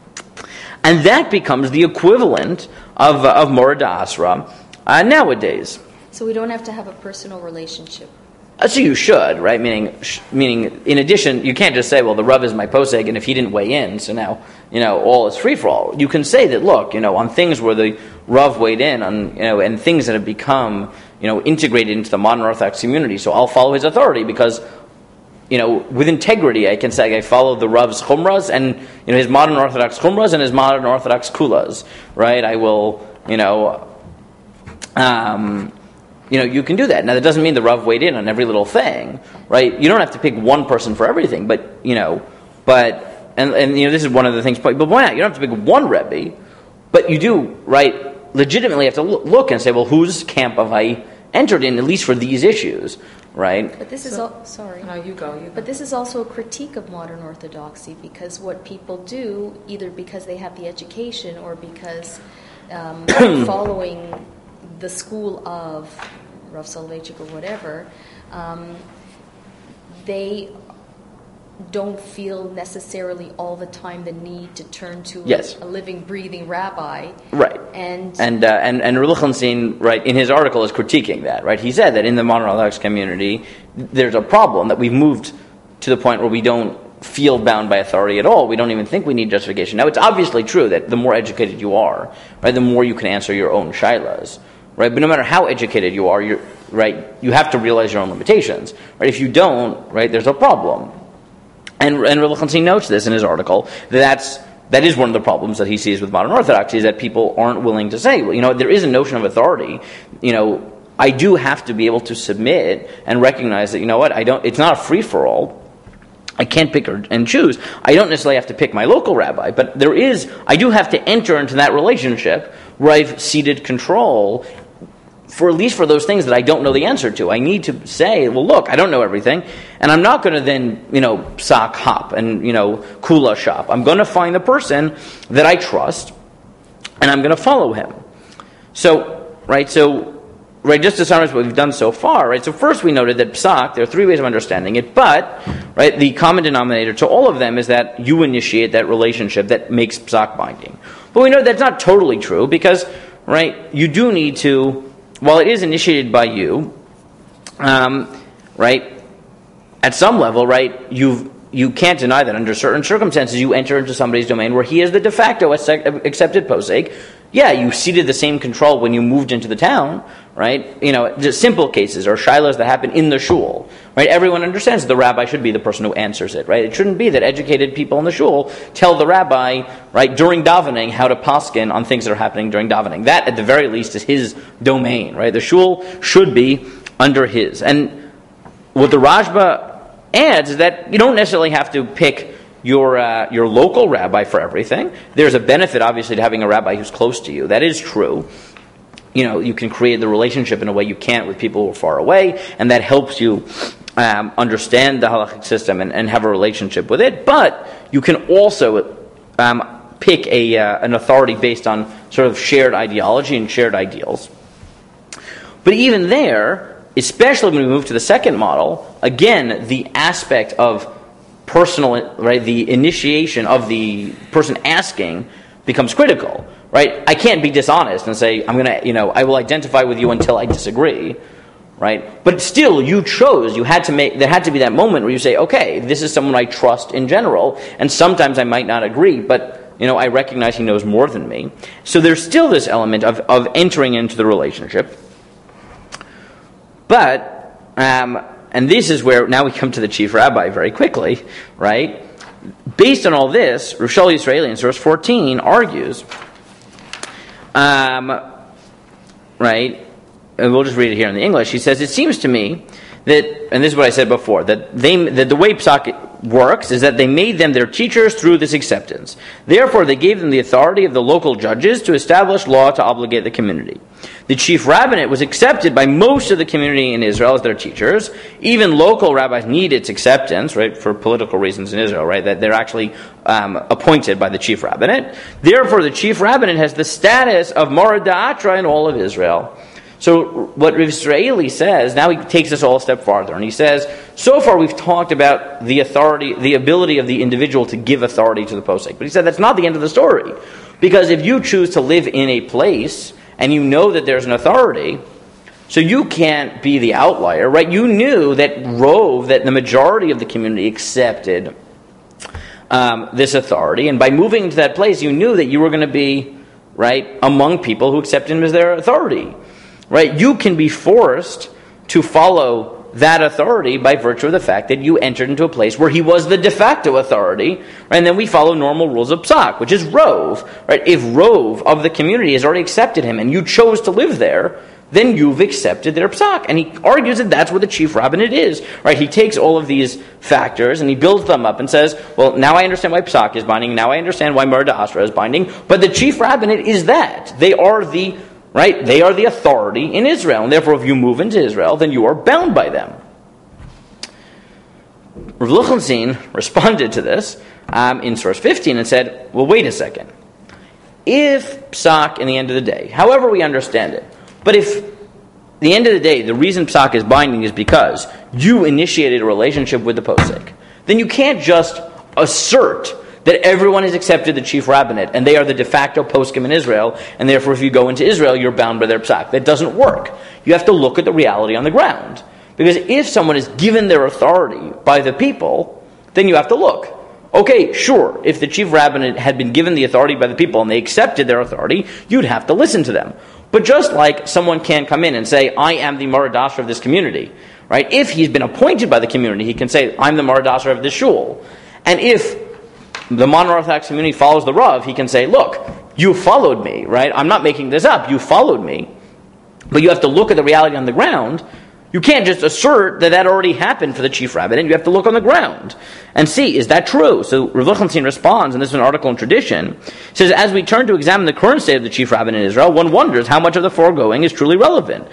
and that becomes the equivalent of, uh, of Moreh D'Asra uh, nowadays. So we don't have to have a personal relationship. Uh, so you should, right? Meaning, sh- meaning, in addition, you can't just say, well, the Rav is my poseg, and if he didn't weigh in, so now, you know, all is free-for-all. You can say that, look, you know, on things where the Rav weighed in, on, you know, and things that have become, you know, integrated into the modern Orthodox community, so I'll follow his authority because, you know, with integrity, I can say I follow the Rav's chumras and, you know, his modern Orthodox chumras and his modern Orthodox kulas, right? I will, you know, um... You know, you can do that. Now, that doesn't mean the Rav weighed in on every little thing, right? You don't have to pick one person for everything, but, you know, but, and, and you know, this is one of the things, but why not? You don't have to pick one Rebbe, but you do, right, legitimately have to look and say, well, whose camp have I entered in, at least for these issues, right? But this is, So- all, sorry. No, you go. You go. But this is also a critique of modern orthodoxy, because what people do, either because they have the education or because um, following the school of Rav Soloveitchik or whatever, um, they don't feel necessarily all the time the need to turn to Yes. a, a living, breathing rabbi. Right. And And uh, and and Rav Lichtenstein, right, in his article is critiquing that, right? He said that in the modern Orthodox community, there's a problem that we've moved to the point where we don't feel bound by authority at all. We don't even think we need justification. Now, it's obviously true that the more educated you are, right, the more you can answer your own shilas, right? But no matter how educated you are, you're, right, you have to realize your own limitations, right? If you don't, right, there's a problem. And and Rav Lichtenstein notes this in his article, that that's that is one of the problems that he sees with modern Orthodoxy, is that people aren't willing to say, well, you know, there is a notion of authority. You know, I do have to be able to submit and recognize that, you know what, I don't. It's not a free for all. I can't pick and choose. I don't necessarily have to pick my local rabbi, but there is. I do have to enter into that relationship where I've ceded control, for at least for those things that I don't know the answer to. I need to say, well, look, I don't know everything, and I'm not going to then, you know, sock hop and, you know, kula shop. I'm going to find the person that I trust, and I'm going to follow him. So, right, so right, just to summarize what we've done so far, right, so first we noted that psak, there are three ways of understanding it, but, right, the common denominator to all of them is that you initiate that relationship that makes psak binding. But we know that's not totally true because, right, you do need to, while it is initiated by you, um, right, at some level, right, you've you can't deny that under certain circumstances you enter into somebody's domain where he is the de facto accepted posek. Yeah, you ceded the same control when you moved into the town, right? You know, just simple cases or shilas that happen in the shul, right? Everyone understands that the rabbi should be the person who answers it, right? It shouldn't be that educated people in the shul tell the rabbi, right, during davening how to paskin on things that are happening during davening. That, at the very least, is his domain, right? The shul should be under his. And what the Rashba adds is that you don't necessarily have to pick your uh, your local rabbi for everything. There's a benefit, obviously, to having a rabbi who's close to you. That is true. You know, you can create the relationship in a way you can't with people who are far away, and that helps you um, understand the halachic system and, and have a relationship with it. But you can also um, pick a uh, an authority based on sort of shared ideology and shared ideals. But even there, especially when we move to the second model, again, the aspect of personal, right, the initiation of the person asking becomes critical, right? I can't be dishonest and say, I'm going to, you know, I will identify with you until I disagree, right? But still, you chose, you had to make, there had to be that moment where you say, okay, this is someone I trust in general, and sometimes I might not agree, but, you know, I recognize he knows more than me. So there's still this element of, of entering into the relationship. But, um, and this is where now we come to the chief rabbi very quickly, right? Based on all this, Roshel Yisraeli in verse fourteen argues, um, right, and we'll just read it here in the English. He says, it seems to me that, and this is what I said before, that they that the way psak works is that they made them their teachers through this acceptance. Therefore, they gave them the authority of the local judges to establish law to obligate the community. The chief rabbinate was accepted by most of the community in Israel as their teachers. Even local rabbis need its acceptance, right, for political reasons in Israel, right, that they're actually um, appointed by the chief rabbinate. Therefore, the chief rabbinate has the status of Mara Da'atra in all of Israel. So what Rav Yisraeli says, now he takes us all a step farther, and he says, so far we've talked about the authority, the ability of the individual to give authority to the posek. But he said that's not the end of the story. Because if you choose to live in a place, and you know that there's an authority, so you can't be the outlier, right? You knew that Rove, that the majority of the community accepted um, this authority, and by moving to that place, you knew that you were going to be, right, among people who accepted him as their authority. Right? You can be forced to follow that authority by virtue of the fact that you entered into a place where he was the de facto authority, right? And then we follow normal rules of psak, which is rove. Right? If rove of the community has already accepted him and you chose to live there, then you've accepted their psak. And he argues that that's what the chief rabbinate is. Right? He takes all of these factors and he builds them up and says, well, now I understand why psak is binding, now I understand why Mara Da'atra is binding, but the chief rabbinate is that. They are the Right? They are the authority in Israel. And therefore, if you move into Israel, then you are bound by them. Rav Lichtenstein responded to this um, in source fifteen and said, well, wait a second. If psak, in the end of the day, however we understand it, but if the end of the day, the reason psak is binding is because you initiated a relationship with the posek, then you can't just assert that everyone has accepted the chief rabbinate, and they are the de facto poskim in Israel, and therefore if you go into Israel, you're bound by their psak. That doesn't work. You have to look at the reality on the ground. Because if someone is given their authority by the people, then you have to look. Okay, sure, if the chief rabbinate had been given the authority by the people and they accepted their authority, you'd have to listen to them. But just like someone can come in and say, I am the Mara Da'atra of this community, right? If he's been appointed by the community, he can say, I'm the Mara Da'atra of this shul. And if the mono-Orthodox community follows the Rav, he can say, look, you followed me, right? I'm not making this up. You followed me. But you have to look at the reality on the ground. You can't just assert that that already happened for the chief rabbinate. You have to look on the ground and see, is that true? So Rav Lichtenstein responds, and this is an article in Tradition, says, as we turn to examine the current state of the chief rabbinate in Israel, one wonders how much of the foregoing is truly relevant.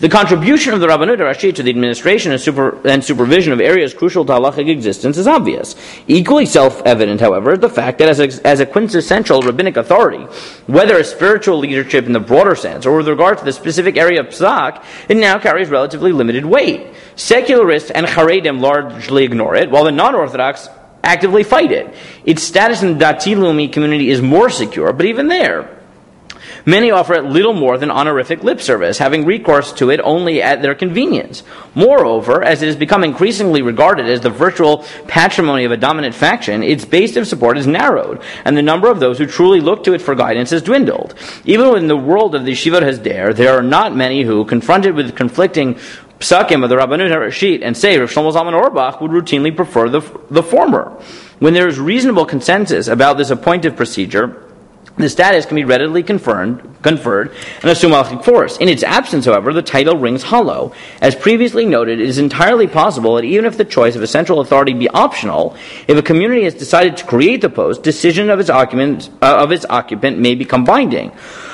The contribution of the Rabbanut Harashit to the administration and, super, and supervision of areas crucial to halachic existence is obvious. Equally self-evident, however, is the fact that as a, as a quintessential rabbinic authority, whether as spiritual leadership in the broader sense or with regard to the specific area of psak, it now carries relatively limited weight. Secularists and Haredim largely ignore it, while the non-Orthodox actively fight it. Its status in the Dati Leumi community is more secure, but even there, many offer it little more than honorific lip service, having recourse to it only at their convenience. Moreover, as it has become increasingly regarded as the virtual patrimony of a dominant faction, its base of support is narrowed, and the number of those who truly look to it for guidance has dwindled. Even in the world of the Yeshivot Hasder, there are not many who, confronted with conflicting psakim of the Rabbanut Harashit and say Rav Shlomo Zalman Auerbach, would routinely prefer the, the former. When there is reasonable consensus about this appointive procedure, the status can be readily confirmed, conferred and assume halachic force. In its absence, however, the title rings hollow. As previously noted, it is entirely possible that even if the choice of a central authority be optional, if a community has decided to create the post, decision of its occupant, uh, of its occupant may become binding.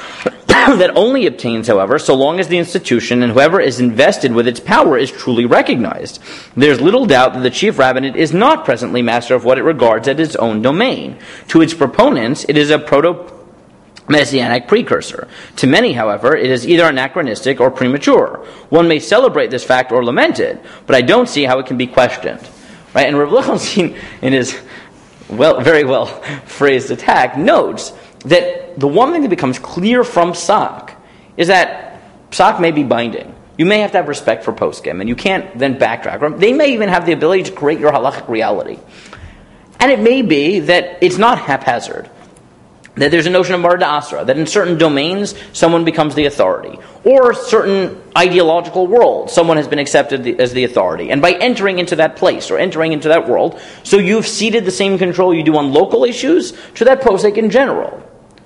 That only obtains, however, so long as the institution and whoever is invested with its power is truly recognized. There is little doubt that the chief rabbinate is not presently master of what it regards as its own domain. To its proponents, it is a proto-messianic precursor. To many, however, it is either anachronistic or premature. One may celebrate this fact or lament it, but I don't see how it can be questioned. Right? And Rav Lichtenstein, in his well, very well phrased attack, notes that the one thing that becomes clear from psak is that psak may be binding. You may have to have respect for poskim, and you can't then backtrack. They may even have the ability to create your halachic reality. And it may be that it's not haphazard, that there's a notion of Marad Asra, that in certain domains someone becomes the authority, or certain ideological world someone has been accepted the, as the authority. And by entering into that place, or entering into that world, so you've ceded the same control you do on local issues to that posek in general.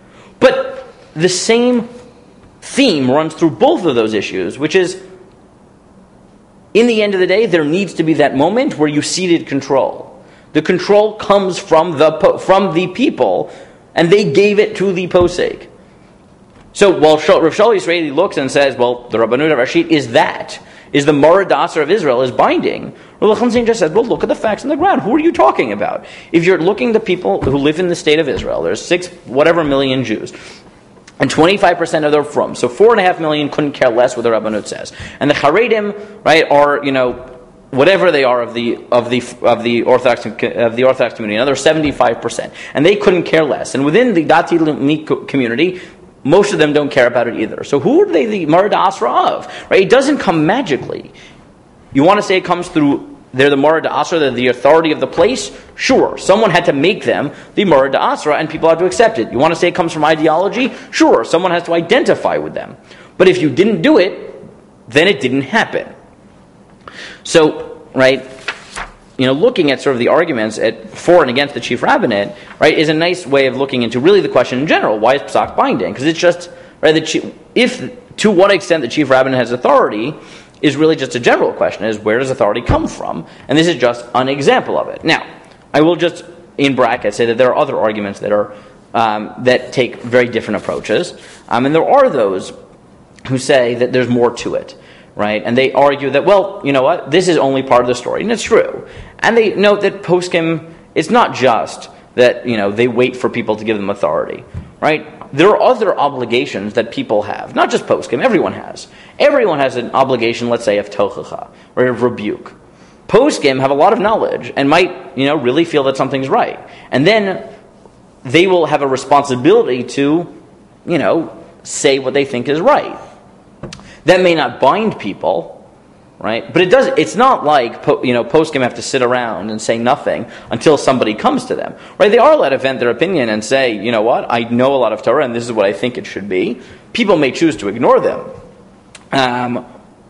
But the same theme runs through both of those issues, which is, in the end of the day, there needs to be that moment where you ceded control. The control comes from the from the people, and they gave it to the posek. So while Rav Shaul Yisraeli looks and says, well, the Rabbanut Harashit is that, is the Marad Asra of Israel, is binding, Rav Lichtenstein just says, well, look at the facts on the ground. Who are you talking about? If you're looking at the people who live in the state of Israel, there's six, whatever million Jews, and twenty-five percent of them are from, so four and a half million couldn't care less what the Rabbanut says. And the Haredim, right, are, you know, whatever they are of the of the of the Orthodox of the Orthodox community, another seventy-five percent, and they couldn't care less. And within the Dati Leumi community, most of them don't care about it either. So who are they the Marad Asra of? Right? It doesn't come magically. You want to say it comes through, they're the Marad Asra, they're the authority of the place? Sure. Someone had to make them the Marad Asra, and people have to accept it. You want to say it comes from ideology? Sure. Someone has to identify with them. But if you didn't do it, then it didn't happen. So, right, you know, looking at sort of the arguments at for and against the chief rabbinate, right, is a nice way of looking into really the question in general: why is psak binding? Because it's just right. The chief, if to what extent the chief rabbinate has authority is really just a general question: is where does authority come from? And this is just an example of it. Now, I will just in brackets say that there are other arguments that are um, that take very different approaches, um, and there are those who say that there's more to it. Right, and they argue that, well, you know what, this is only part of the story, and it's true. And they note that poskim, it's not just that, you know, they wait for people to give them authority, right? There are other obligations that people have, not just poskim, everyone has. Everyone has an obligation, let's say, of tochacha, or of rebuke. Poskim have a lot of knowledge, and might, you know, really feel that something's right. And then they will have a responsibility to, you know, say what they think is right. That may not bind people, right? But it does. It's not like, you know, poskim have to sit around and say nothing until somebody comes to them, right? They are allowed to vent their opinion and say, you know what, I know a lot of Torah and this is what I think it should be. People may choose to ignore them, um,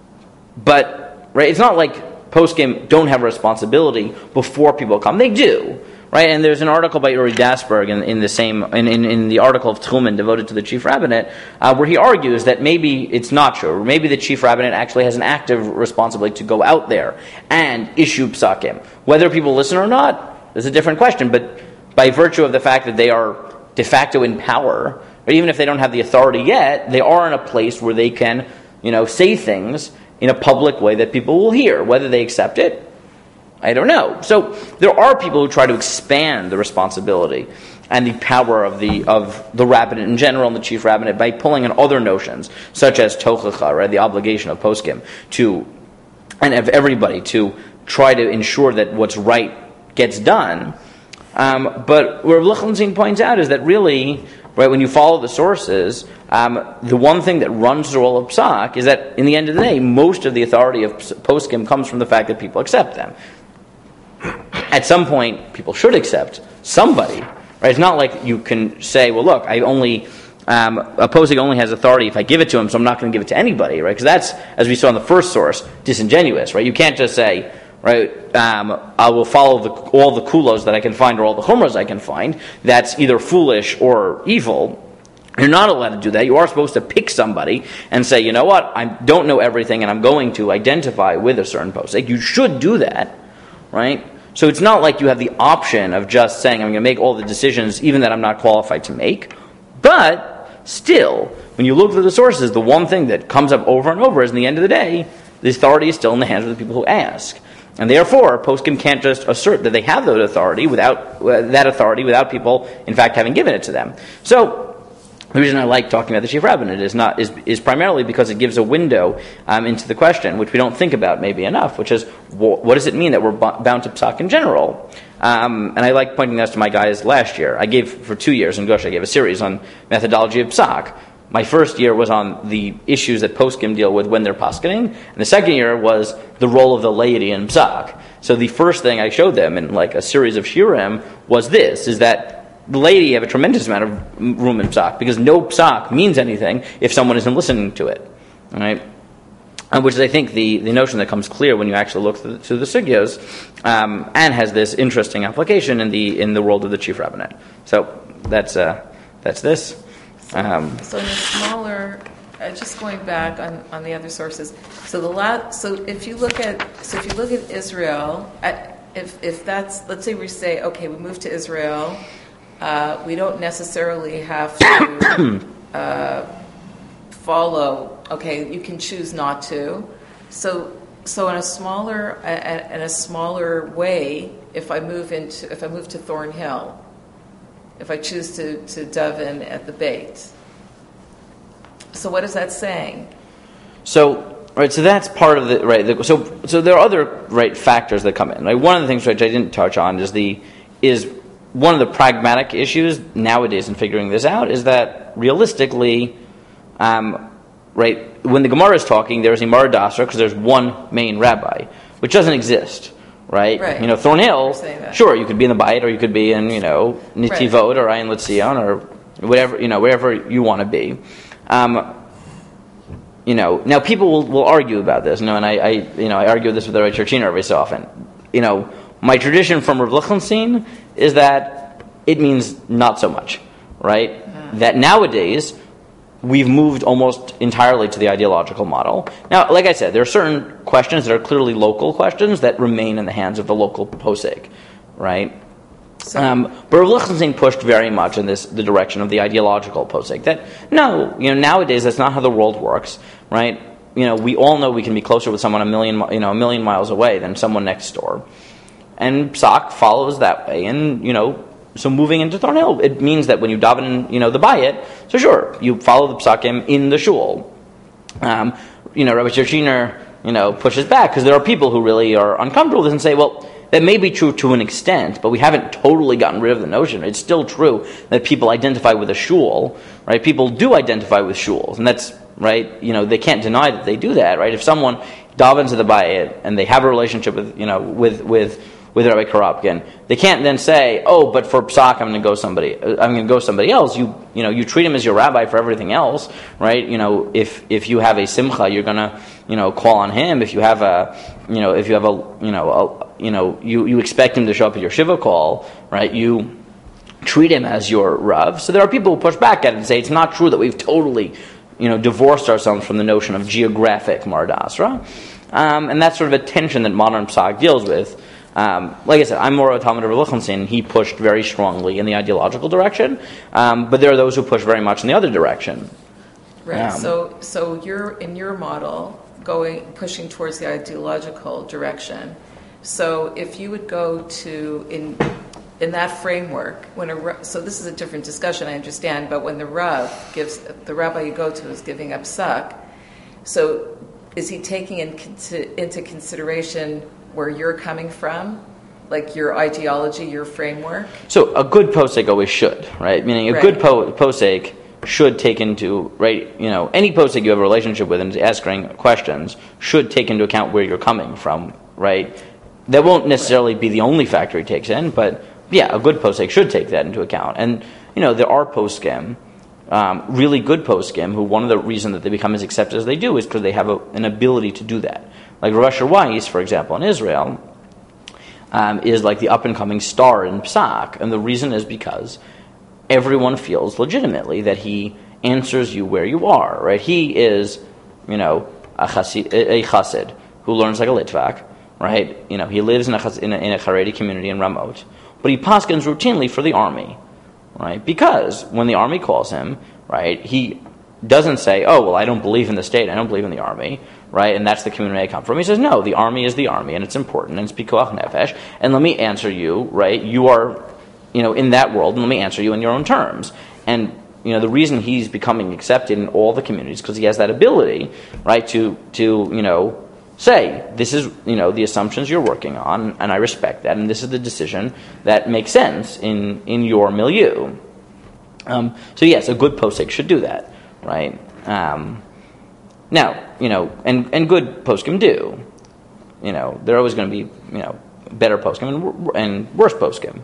but right, it's not like poskim don't have a responsibility before people come. They do. Right, and there's an article by Uri Dasberg in, in the same in, in, in the article of Tchumen devoted to the chief rabbinate, uh, where he argues that maybe it's not true, or maybe the chief rabbinate actually has an active responsibility to go out there and issue psakim. Whether people listen or not is a different question, but by virtue of the fact that they are de facto in power, or even if they don't have the authority yet, they are in a place where they can you know, say things in a public way that people will hear. Whether they accept it, I don't know. So there are people who try to expand the responsibility and the power of the of the rabbinate in general and the chief rabbinate by pulling in other notions, such as tochacha, right, the obligation of poskim to, and of everybody to try to ensure that what's right gets done. Um, but what Lichtenstein points out is that really, right, when you follow the sources, um, the one thing that runs through all of Psak is that in the end of the day, most of the authority of poskim comes from the fact that people accept them. At some point, people should accept somebody. Right? It's not like you can say, well, look, I only um, a posek only has authority if I give it to him, so I'm not going to give it to anybody, right? Because that's, as we saw in the first source, disingenuous, right? You can't just say, right, um, I will follow the, all the kulos that I can find or all the chumras I can find. That's either foolish or evil. You're not allowed to do that. You are supposed to pick somebody and say, you know what, I don't know everything and I'm going to identify with a certain posek. You should do that, right? So it's not like you have the option of just saying, I'm going to make all the decisions even that I'm not qualified to make. But still, when you look through the sources, the one thing that comes up over and over is, in the end of the day, the authority is still in the hands of the people who ask. And therefore, poskim can't just assert that they have that authority without uh, that authority without people, in fact, having given it to them. So the reason I like talking about the chief rabbinate is not is is primarily because it gives a window um, into the question, which we don't think about maybe enough, which is wh- what does it mean that we're b- bound to psak in general? Um, and I like pointing this to my guys last year. I gave for two years in Gush. I gave a series on methodology of psak. My first year was on the issues that poskim deal with when they're paskening, and the second year was the role of the laity in psak. So the first thing I showed them in like a series of shiurim was this: is that the laity have a tremendous amount of room in psak, because no psak means anything if someone isn't listening to it, all right? Um, which is, I think, the, the notion that comes clear when you actually look through, through the sugyos, um, and has this interesting application in the in the world of the chief rabbinate. So that's uh, that's this. Um, So in the smaller, uh, just going back on, on the other sources. So the la- So if you look at so if you look at Israel, I, if if that's, let's say we say, okay, we move to Israel. Uh, we don't necessarily have to uh, follow. Okay, you can choose not to. So, so in a smaller, uh, in a smaller way, if I move into, if I move to Thornhill, if I choose to to daven at the Beit. So, what is that saying? So, right. So that's part of the right. The, so, so there are other right factors that come in. Right. One of the things which I didn't touch on is the is. One of the pragmatic issues nowadays in figuring this out is that realistically, um, right, when the Gemara is talking, there's a Mar Dasra because there's one main rabbi, which doesn't exist, right? Right. You know, Thornhill, that. sure, you could be in the Bayit or you could be in, you know, Nitivot or Ayin Letzion or whatever, you know, wherever you want to be. Um, you know, now people will, will argue about this, you know, and I, I you know, I argue this with the Rav Churchiner every so often. You know, my tradition from Rav Lichtenstein is that it means not so much, right? Mm. That nowadays we've moved almost entirely to the ideological model. Now, like I said, there are certain questions that are clearly local questions that remain in the hands of the local posek, right? So, um, but Rav Lichtenstein pushed very much in this the direction of the ideological posek. That no, you know, nowadays that's not how the world works, right? You know, we all know we can be closer with someone a million, you know, a million miles away than someone next door. And psak follows that way, and you know, so moving into Thornhill, it means that when you daven, you know, the bayit, so sure, you follow the psakim in the shul. Um, you know, Rabbi Shirshiner, you know, pushes back because there are people who really are uncomfortable with this and say, well, that may be true to an extent, but we haven't totally gotten rid of the notion. It's still true that people identify with a shul, right? People do identify with shuls, and that's right. You know, they can't deny that they do that, right? If someone davens to the bayit and they have a relationship with, you know, with with with Rabbi Karapkin, they can't then say, "Oh, but for psak, I'm going to go somebody. I'm going to go somebody else." You, you know, you treat him as your rabbi for everything else, right? You know, if if you have a simcha, you're going to, you know, call on him. If you have a, you know, if you have a, you know, a, you know, you you expect him to show up at your shiva call, right? You treat him as your rav. So there are people who push back at it and say it's not true that we've totally, you know, divorced ourselves from the notion of geographic mardasra, um, and that's sort of a tension that modern psak deals with. Um, like I said, I'm more of a Talmud of Lichtenstein. He pushed very strongly in the ideological direction, um, but there are those who push very much in the other direction. Right. Um, so, so you're in your model going pushing towards the ideological direction. So, if you would go to in in that framework, when a so this is a different discussion, I understand, but when the Rav gives the rabbi you go to is giving up psak, so is he taking into, into consideration where you're coming from, like your ideology, your framework? So a good posek always should, right? Meaning a Right. good po- posek should take into, right, you know, any posek you have a relationship with and is asking questions should take into account where you're coming from, right? That won't necessarily be the only factor he takes in, but yeah, a good posek should take that into account. And, you know, there are poskim, um, really good poskim, who one of the reasons that they become as accepted as they do is because they have a, an ability to do that. Like Rosh Weiss, for example, in Israel, um, is like the up-and-coming star in Psak. And the reason is because everyone feels legitimately that he answers you where you are, right? He is, you know, a chassid, a chassid who learns like a Litvak, right? You know, he lives in a, in a, in a Haredi community in Ramot, but he paskins routinely for the army, right? Because when the army calls him, right, he doesn't say, oh, well, I don't believe in the state, I don't believe in the army, right, and that's the community I come from. He says, no, the army is the army, and it's important, and it's pikuach nefesh, and let me answer you, right, you are, you know, in that world, and let me answer you in your own terms. And, you know, the reason he's becoming accepted in all the communities because he has that ability, right, to, to, you know, say, this is, you know, the assumptions you're working on, and I respect that, and this is the decision that makes sense in, in your milieu. Um, so yes, a good posek should do that, right? Um, now, you know, and, and good poskim do. You know, they're always going to be, you know, better poskim and, and worse poskim.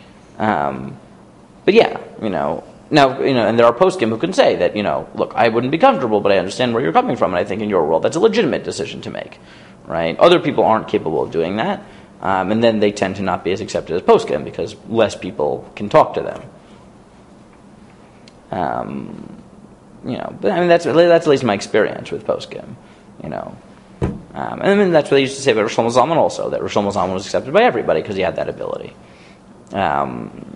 Um, but yeah, you know, now, you know, and there are poskim who can say that, you know, look, I wouldn't be comfortable, but I understand where you're coming from, and I think in your world that's a legitimate decision to make, right? Other people aren't capable of doing that, um, and then they tend to not be as accepted as poskim because less people can talk to them. Um, you know, but I mean, that's that's at least my experience with poskim, you know. Um, and I mean, that's what they used to say about Rosh Shlomo Zalman also, that Rosh Shlomo Zalman was accepted by everybody because he had that ability. Um,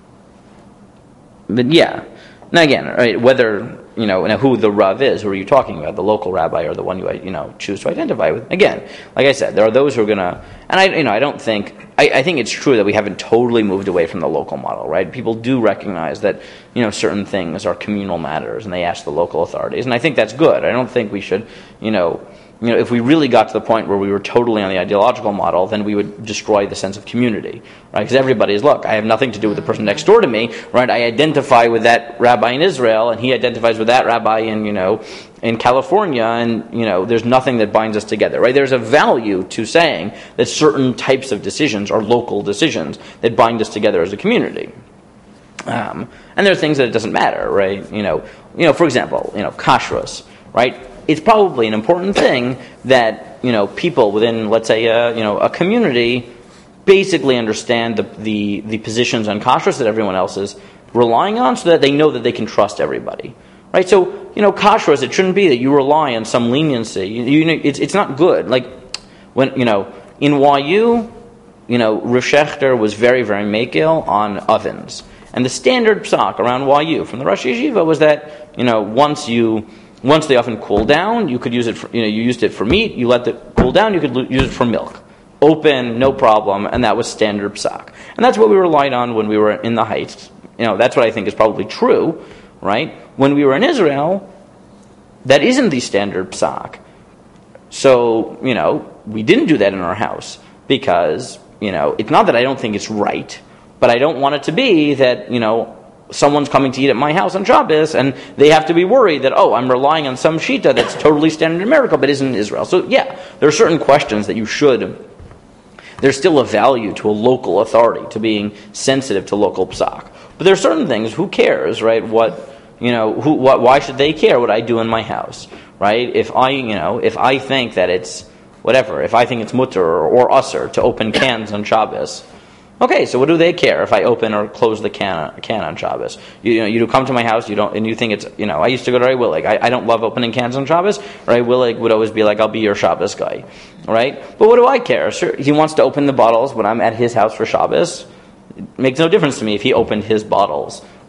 but yeah, now again, right, whether, you know, now who the Rav is, who are you talking about, the local rabbi or the one you, you know, choose to identify with? Again, like I said, there are those who are going to, and I, you know, I don't think, I, I think it's true that we haven't totally moved away from the local model, right? People do recognize that, you know, certain things are communal matters, and they ask the local authorities, and I think that's good. I don't think we should, you know, You know, if we really got to the point where we were totally on the ideological model, then we would destroy the sense of community, right? Because everybody is, look, I have nothing to do with the person next door to me, right? I identify with that rabbi in Israel, and he identifies with that rabbi in, you know, in California, and, you know, there's nothing that binds us together, right? There's a value to saying that certain types of decisions are local decisions that bind us together as a community. Um, and there are things that it doesn't matter, right? You know, you know, for example, you know, kashrus, right? It's probably an important thing that, you know, people within, let's say, uh, you know, a community basically understand the, the the positions on kashrus that everyone else is relying on, so that they know that they can trust everybody, right? So, you know, kashrus, it shouldn't be that you rely on some leniency. You, you know, it's it's not good. Like when, you know, in Y U, you know, Rav Shechter was very very makil on ovens, and the standard psak around Y U from the Rosh Yeshiva was that, you know, once you Once the oven cooled down, you could use it for, you know, you used it for meat, you let it cool down, you could use it for milk. Open, no problem, and that was standard psak. And that's what we relied on when we were in the Heights. You know, that's what I think is probably true, right? When we were in Israel, that isn't the standard psak. So, you know, we didn't do that in our house because, you know, it's not that I don't think it's right, but I don't want it to be that, you know, someone's coming to eat at my house on Shabbos, and they have to be worried that, oh, I'm relying on some shita that's totally standard in America, but isn't in Israel. So, yeah, there are certain questions that you should, there's still a value to a local authority, to being sensitive to local psak. But there are certain things, who cares, right? What, you know, who, what, why should they care what I do in my house, right? If I, you know, if I think that it's, whatever, if I think it's mutter or, or usser to open cans on Shabbos, okay, so what do they care if I open or close the can can on Shabbos? You, you know, you come to my house, you don't, and you think it's, you know, I used to go to Ray Willig. I, I don't love opening cans on Shabbos. Ray Willig would always be like, I'll be your Shabbos guy, right? But what do I care? Sure, he wants to open the bottles when I'm at his house for Shabbos. It makes no difference to me if he opened his bottles.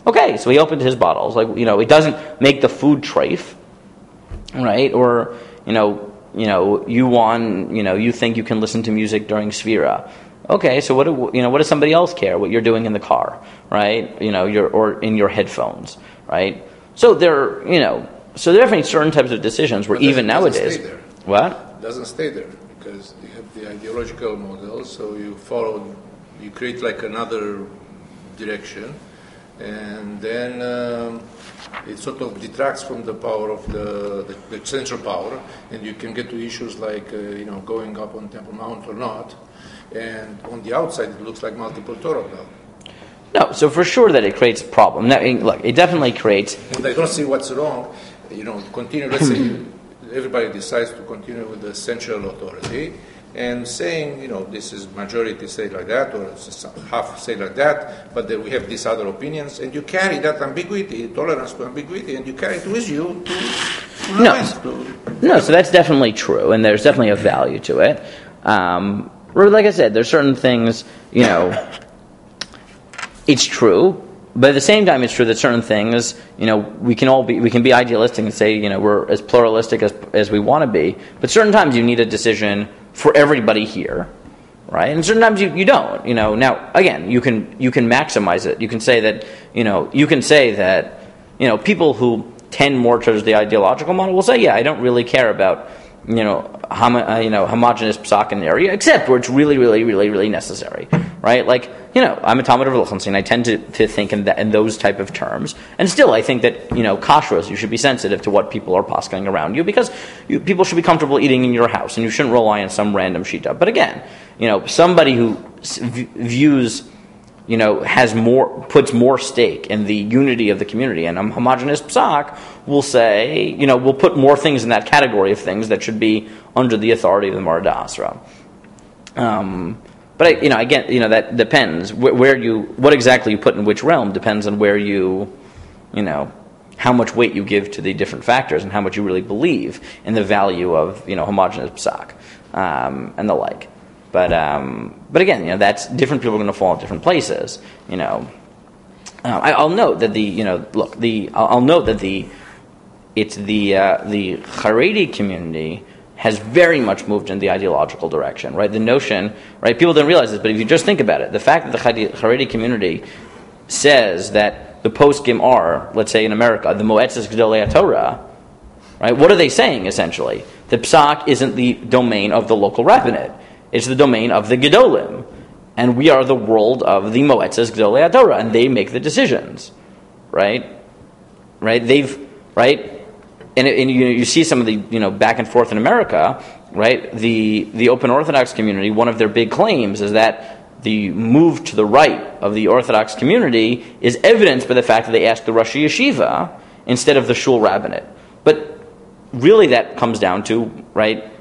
Okay, so he opened his bottles. Like, you know, it doesn't make the food treif, right? Or, you know, you know, you want, you know, you think you can listen to music during Sfira. Okay, so what do, you know, what does somebody else care what you're doing in the car, right? You know, you're, or in your headphones, right? So there, you know, so there are definitely certain types of decisions where But even it nowadays, doesn't stay there. what? It doesn't stay there because you have the ideological model, so you follow, you create like another direction, and then um, it sort of detracts from the power of the, the, the central power, and you can get to issues like, uh, you know, going up on Temple Mount or not, and on the outside it looks like multiple Torah now. No, so for sure that it creates a problem. Now, look, it definitely creates. And I don't see what's wrong, you know, continue, let's say everybody decides to continue with the central authority, and saying, you know, this is majority say like that, or half say like that, but then we have these other opinions, and you carry that ambiguity, tolerance to ambiguity, and you carry it with you to, to No. rise, to, No, so that's definitely true, and there's definitely a value to it. Um, or like I said, there's certain things, you know, it's true, but at the same time, it's true that certain things, you know, we can all be, we can be idealistic and say, you know, we're as pluralistic as as we want to be, but certain times you need a decision for everybody here, right? And certain times you, you don't, you know. Now, again, you can you can maximize it. You can say that, you know, you can say that, you know, people who tend more towards the ideological model will say, yeah, I don't really care about, you know, homo, uh, you know, homogenous psak in the area, except where it's really, really, really, really necessary, right? Like, you know, I'm a Talmud of Lichtenstein. I tend to, to think in, that, in those type of terms, and still, I think that, you know, kashrus, you should be sensitive to what people are posking around you, because you, people should be comfortable eating in your house, and you shouldn't rely on some random shita. But again, you know, somebody who v- views, you know, has more, puts more stake in the unity of the community, and a homogenous psak will say, you know, will put more things in that category of things that should be under the authority of the Mareh D'Asra. Um, but I, you know, again, you know, that depends where, where you, what exactly you put in which realm depends on where you, you know, how much weight you give to the different factors and how much you really believe in the value of, you know, homogenous psak um, and the like. But um, but again, you know, that's different people are going to fall in different places. You know, uh, I, I'll note that the you know look the I'll, I'll note that the it's the uh, the Haredi community has very much moved in the ideological direction, right? The notion, right? People don't realize this, but if you just think about it, the fact that the Haredi community says that the poskim are, let's say in America, the Moetzes Gedolei HaTorah, right? What are they saying essentially? The psak isn't the domain of the local rabbinate. It's the domain of the Gedolim. And we are the world of the Moetzes Gedolei HaTorah, and they make the decisions. Right? Right? They've, right? And, and you, you see some of the, you know, back and forth in America, right? The the Open Orthodox community, one of their big claims is that the move to the right of the Orthodox community is evidenced by the fact that they asked the Rosh Yeshiva instead of the Shul Rabbinate. But really that comes down to, right,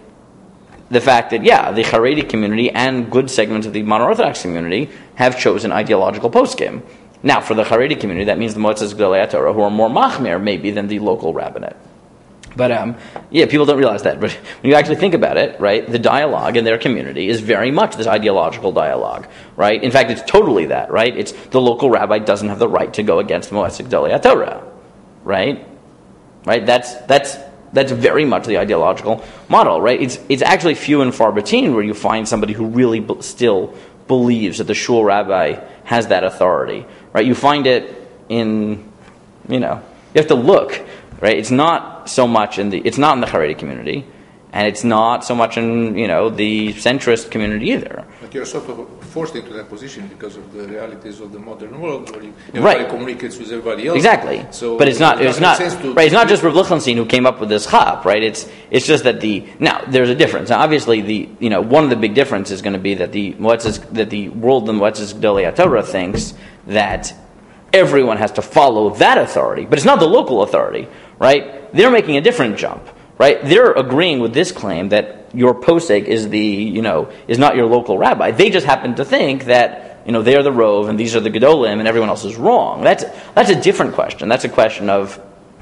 the fact that, yeah, the Haredi community and good segments of the modern Orthodox community have chosen ideological poskim. Now, for the Haredi community, that means the Moetzes Gedolei HaTorah, who are more machmir, maybe, than the local rabbinate. But, um, yeah, people don't realize that. But when you actually think about it, right, the dialogue in their community is very much this ideological dialogue, right? In fact, it's totally that, right? It's the local rabbi doesn't have the right to go against the Moetzes Gedolei HaTorah, right? Right? That's that's that's very much the ideological model, right? It's it's actually few and far between where you find somebody who really b- still believes that the shul rabbi has that authority, right? You find it in, you know, you have to look, right? It's not so much in the, it's not in the Haredi community, and it's not so much in, you know, the centrist community either. But you're sort of forced into that position because of the realities of the modern world, where you, everybody Right. communicates with everybody else. Exactly. So but it's not. it It's doesn't not. make sense to- Right. It's not just Rav Lichtenstein who came up with this chap. Right. It's it's just that the now there's a difference. Now, obviously, the you know one of the big differences is going to be that the Moetzes, that the world of the Moetzes Gedolei HaTorah thinks that everyone has to follow that authority, but it's not the local authority. Right. They're making a different jump. Right. They're agreeing with this claim that your posek is the you know is not your local rabbi. They just happen to think that, you know, they're the Rov and these are the Gedolim and everyone else is wrong. That's that's a different question. That's a question of,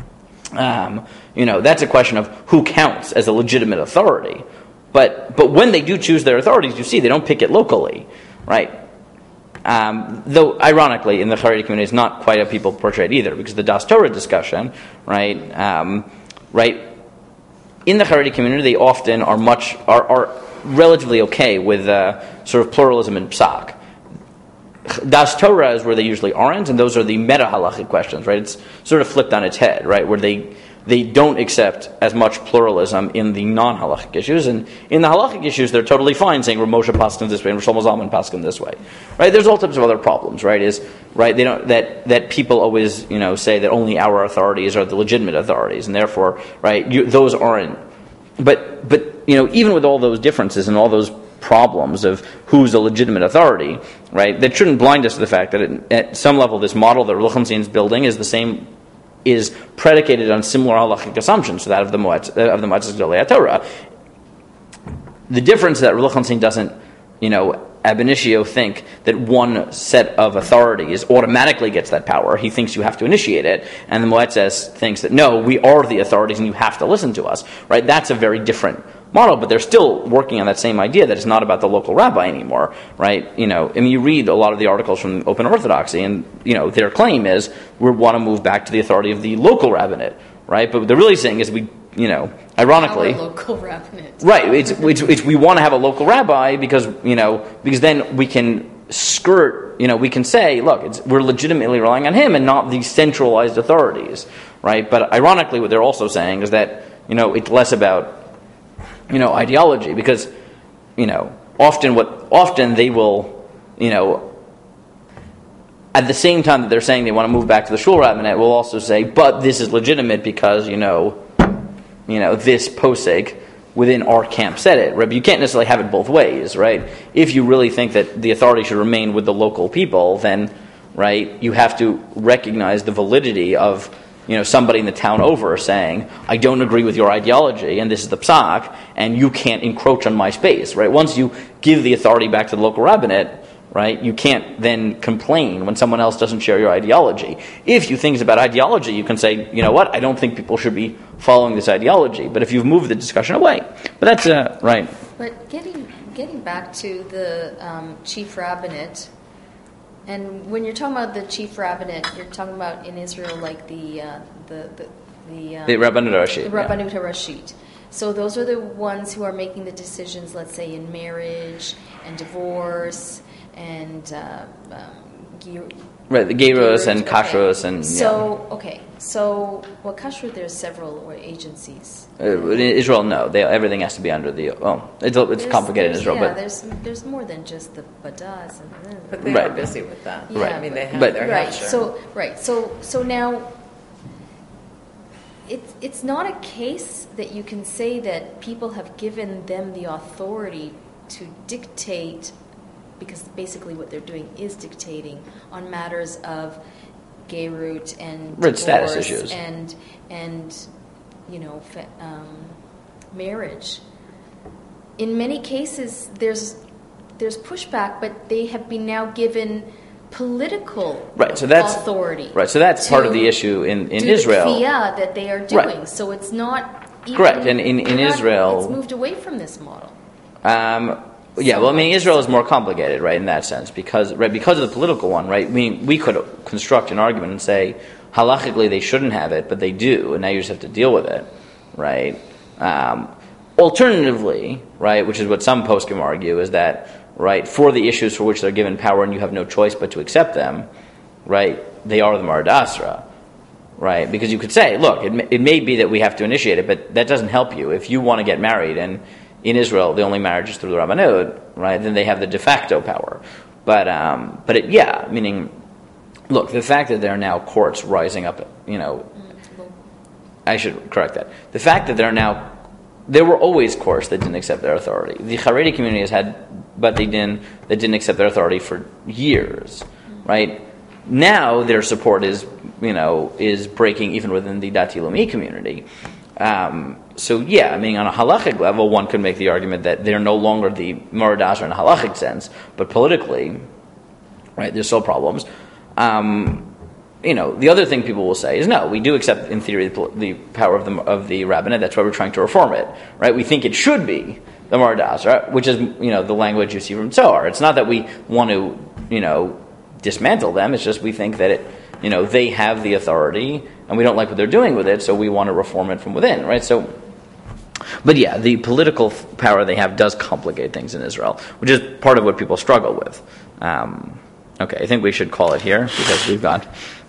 um, you know, that's a question of who counts as a legitimate authority. But but when they do choose their authorities, you see they don't pick it locally, right? Um, though, ironically, in the Haredi community, it's not quite how people portray it either, because the Das Torah discussion, right, um, right, in the Haredi community, they often are much are, are relatively okay with uh, sort of pluralism in psak. Das Torah is where they usually aren't, and those are the meta halachic questions, right? It's sort of flipped on its head, right, where they they don't accept as much pluralism in the non-halachic issues, and in the halachic issues, they're totally fine saying Rav Moshe paskin this way and Rav Shlomo Zalman paskin this way, right? There's all types of other problems, right? Is right they don't that that people always you know say that only our authorities are the legitimate authorities, and therefore, right, you, those aren't. But but you know even with all those differences and all those problems of who's a legitimate authority, right, that shouldn't blind us to the fact that it, at some level this model that Reb Lichtenstein is building is the same. Is predicated on similar halachic assumptions to that of the Moetz, of the Moetzes Gedolei Torah. The difference is that Reb Lichtenstein doesn't, you know, ab initio think that one set of authorities automatically gets that power. He thinks you have to initiate it, and the Moetzes thinks that no, we are the authorities and you have to listen to us. Right? That's a very different model, but they're still working on that same idea that it's not about the local rabbi anymore, right? You know, I mean, you read a lot of the articles from Open Orthodoxy, and you know, their claim is we want to move back to the authority of the local rabbinate, right? But what they're really saying is we, you know, ironically, Our local rabbinate, right? It's, it's, it's we want to have a local rabbi because you know because then we can skirt, you know, we can say, look, it's, we're legitimately relying on him and not these centralized authorities, right? But ironically, what they're also saying is that you know it's less about you know, ideology, because, you know, often what, often they will, you know, at the same time that they're saying they want to move back to the shul rabbinate, will also say, but this is legitimate because, you know, you know, this posek within our camp said it. Right? But you can't necessarily have it both ways, right? If you really think that the authority should remain with the local people, then, right, you have to recognize the validity of you know, somebody in the town over saying, I don't agree with your ideology, and this is the psak, and you can't encroach on my space, right? Once you give the authority back to the local rabbinate, right, you can't then complain when someone else doesn't share your ideology. If you think it's about ideology, you can say, you know what, I don't think people should be following this ideology. But if you've moved the discussion away, but that's, uh, right. But getting getting back to the um, chief rabbinate, and when you're talking about the chief rabbinate, you're talking about in Israel like the uh, the the the, um, the Rabbanut Harashit. The Rabbanut Harashit. So those are the ones who are making the decisions, let's say, in marriage and divorce and uh, um, gir- right, the Geros and okay. Kashrus and so yeah. okay. So well, Kashrut there's several agencies. Uh, in Israel, no, they, everything has to be under the. Oh, it's, it's There's- complicated in there's- Israel, yeah, but there's there's more than just the badas and But they Right. are busy with that. Yeah, I mean, they have but- their right. hefsher. So right. So so now, it's it's not a case that you can say that people have given them the authority to dictate, because basically what they're doing is dictating on matters of gerut and Right, status divorce issues. and and you know fa- um, marriage. In many cases, there's there's pushback, but they have been now given political right. So that's authority. right. So that's part of to the issue in, in do Israel. the kfiyah that they are doing. Right. So it's not even, Correct. And in- in they're not- Israel- it's moved away from this model. Um, yeah, well, I mean, Israel is more complicated, right, in that sense, because right, because of the political one, right. I mean, we could construct an argument and say halachically they shouldn't have it, but they do, and now you just have to deal with it, right. Um, alternatively, right, which is what some poskim argue, is that right for the issues for which they're given power and you have no choice but to accept them, right, they are the Marad Asra. Right, because you could say, look, it may, it may be that we have to initiate it, but that doesn't help you. If you want to get married, and in Israel the only marriage is through the Rabbanut, right, then they have the de facto power. But, um, but it, yeah, meaning, look, the fact that there are now courts rising up, you know, I should correct that. The fact that there are now, there were always courts that didn't accept their authority. The Haredi community has had, but they didn't, that didn't accept their authority for years, right? Now their support is, you know, is breaking even within the Dati Leumi community. Um, so yeah, I mean, on a halachic level, one could make the argument that they're no longer the Marad Asra in a halachic sense, but politically, right, there's still problems. Um, you know, the other thing people will say is, no, we do accept in theory the, the power of the of the rabbinate. That's why we're trying to reform it, right? We think it should be the Marad Asra, which is, you know, the language you see from Zohar. It's not that we want to you know, dismantle them. It's just we think that it, you know, they have the authority, and we don't like what they're doing with it, so we want to reform it from within, right? So, but yeah, the political power they have does complicate things in Israel, which is part of what people struggle with. Um, okay, I think we should call it here because we've got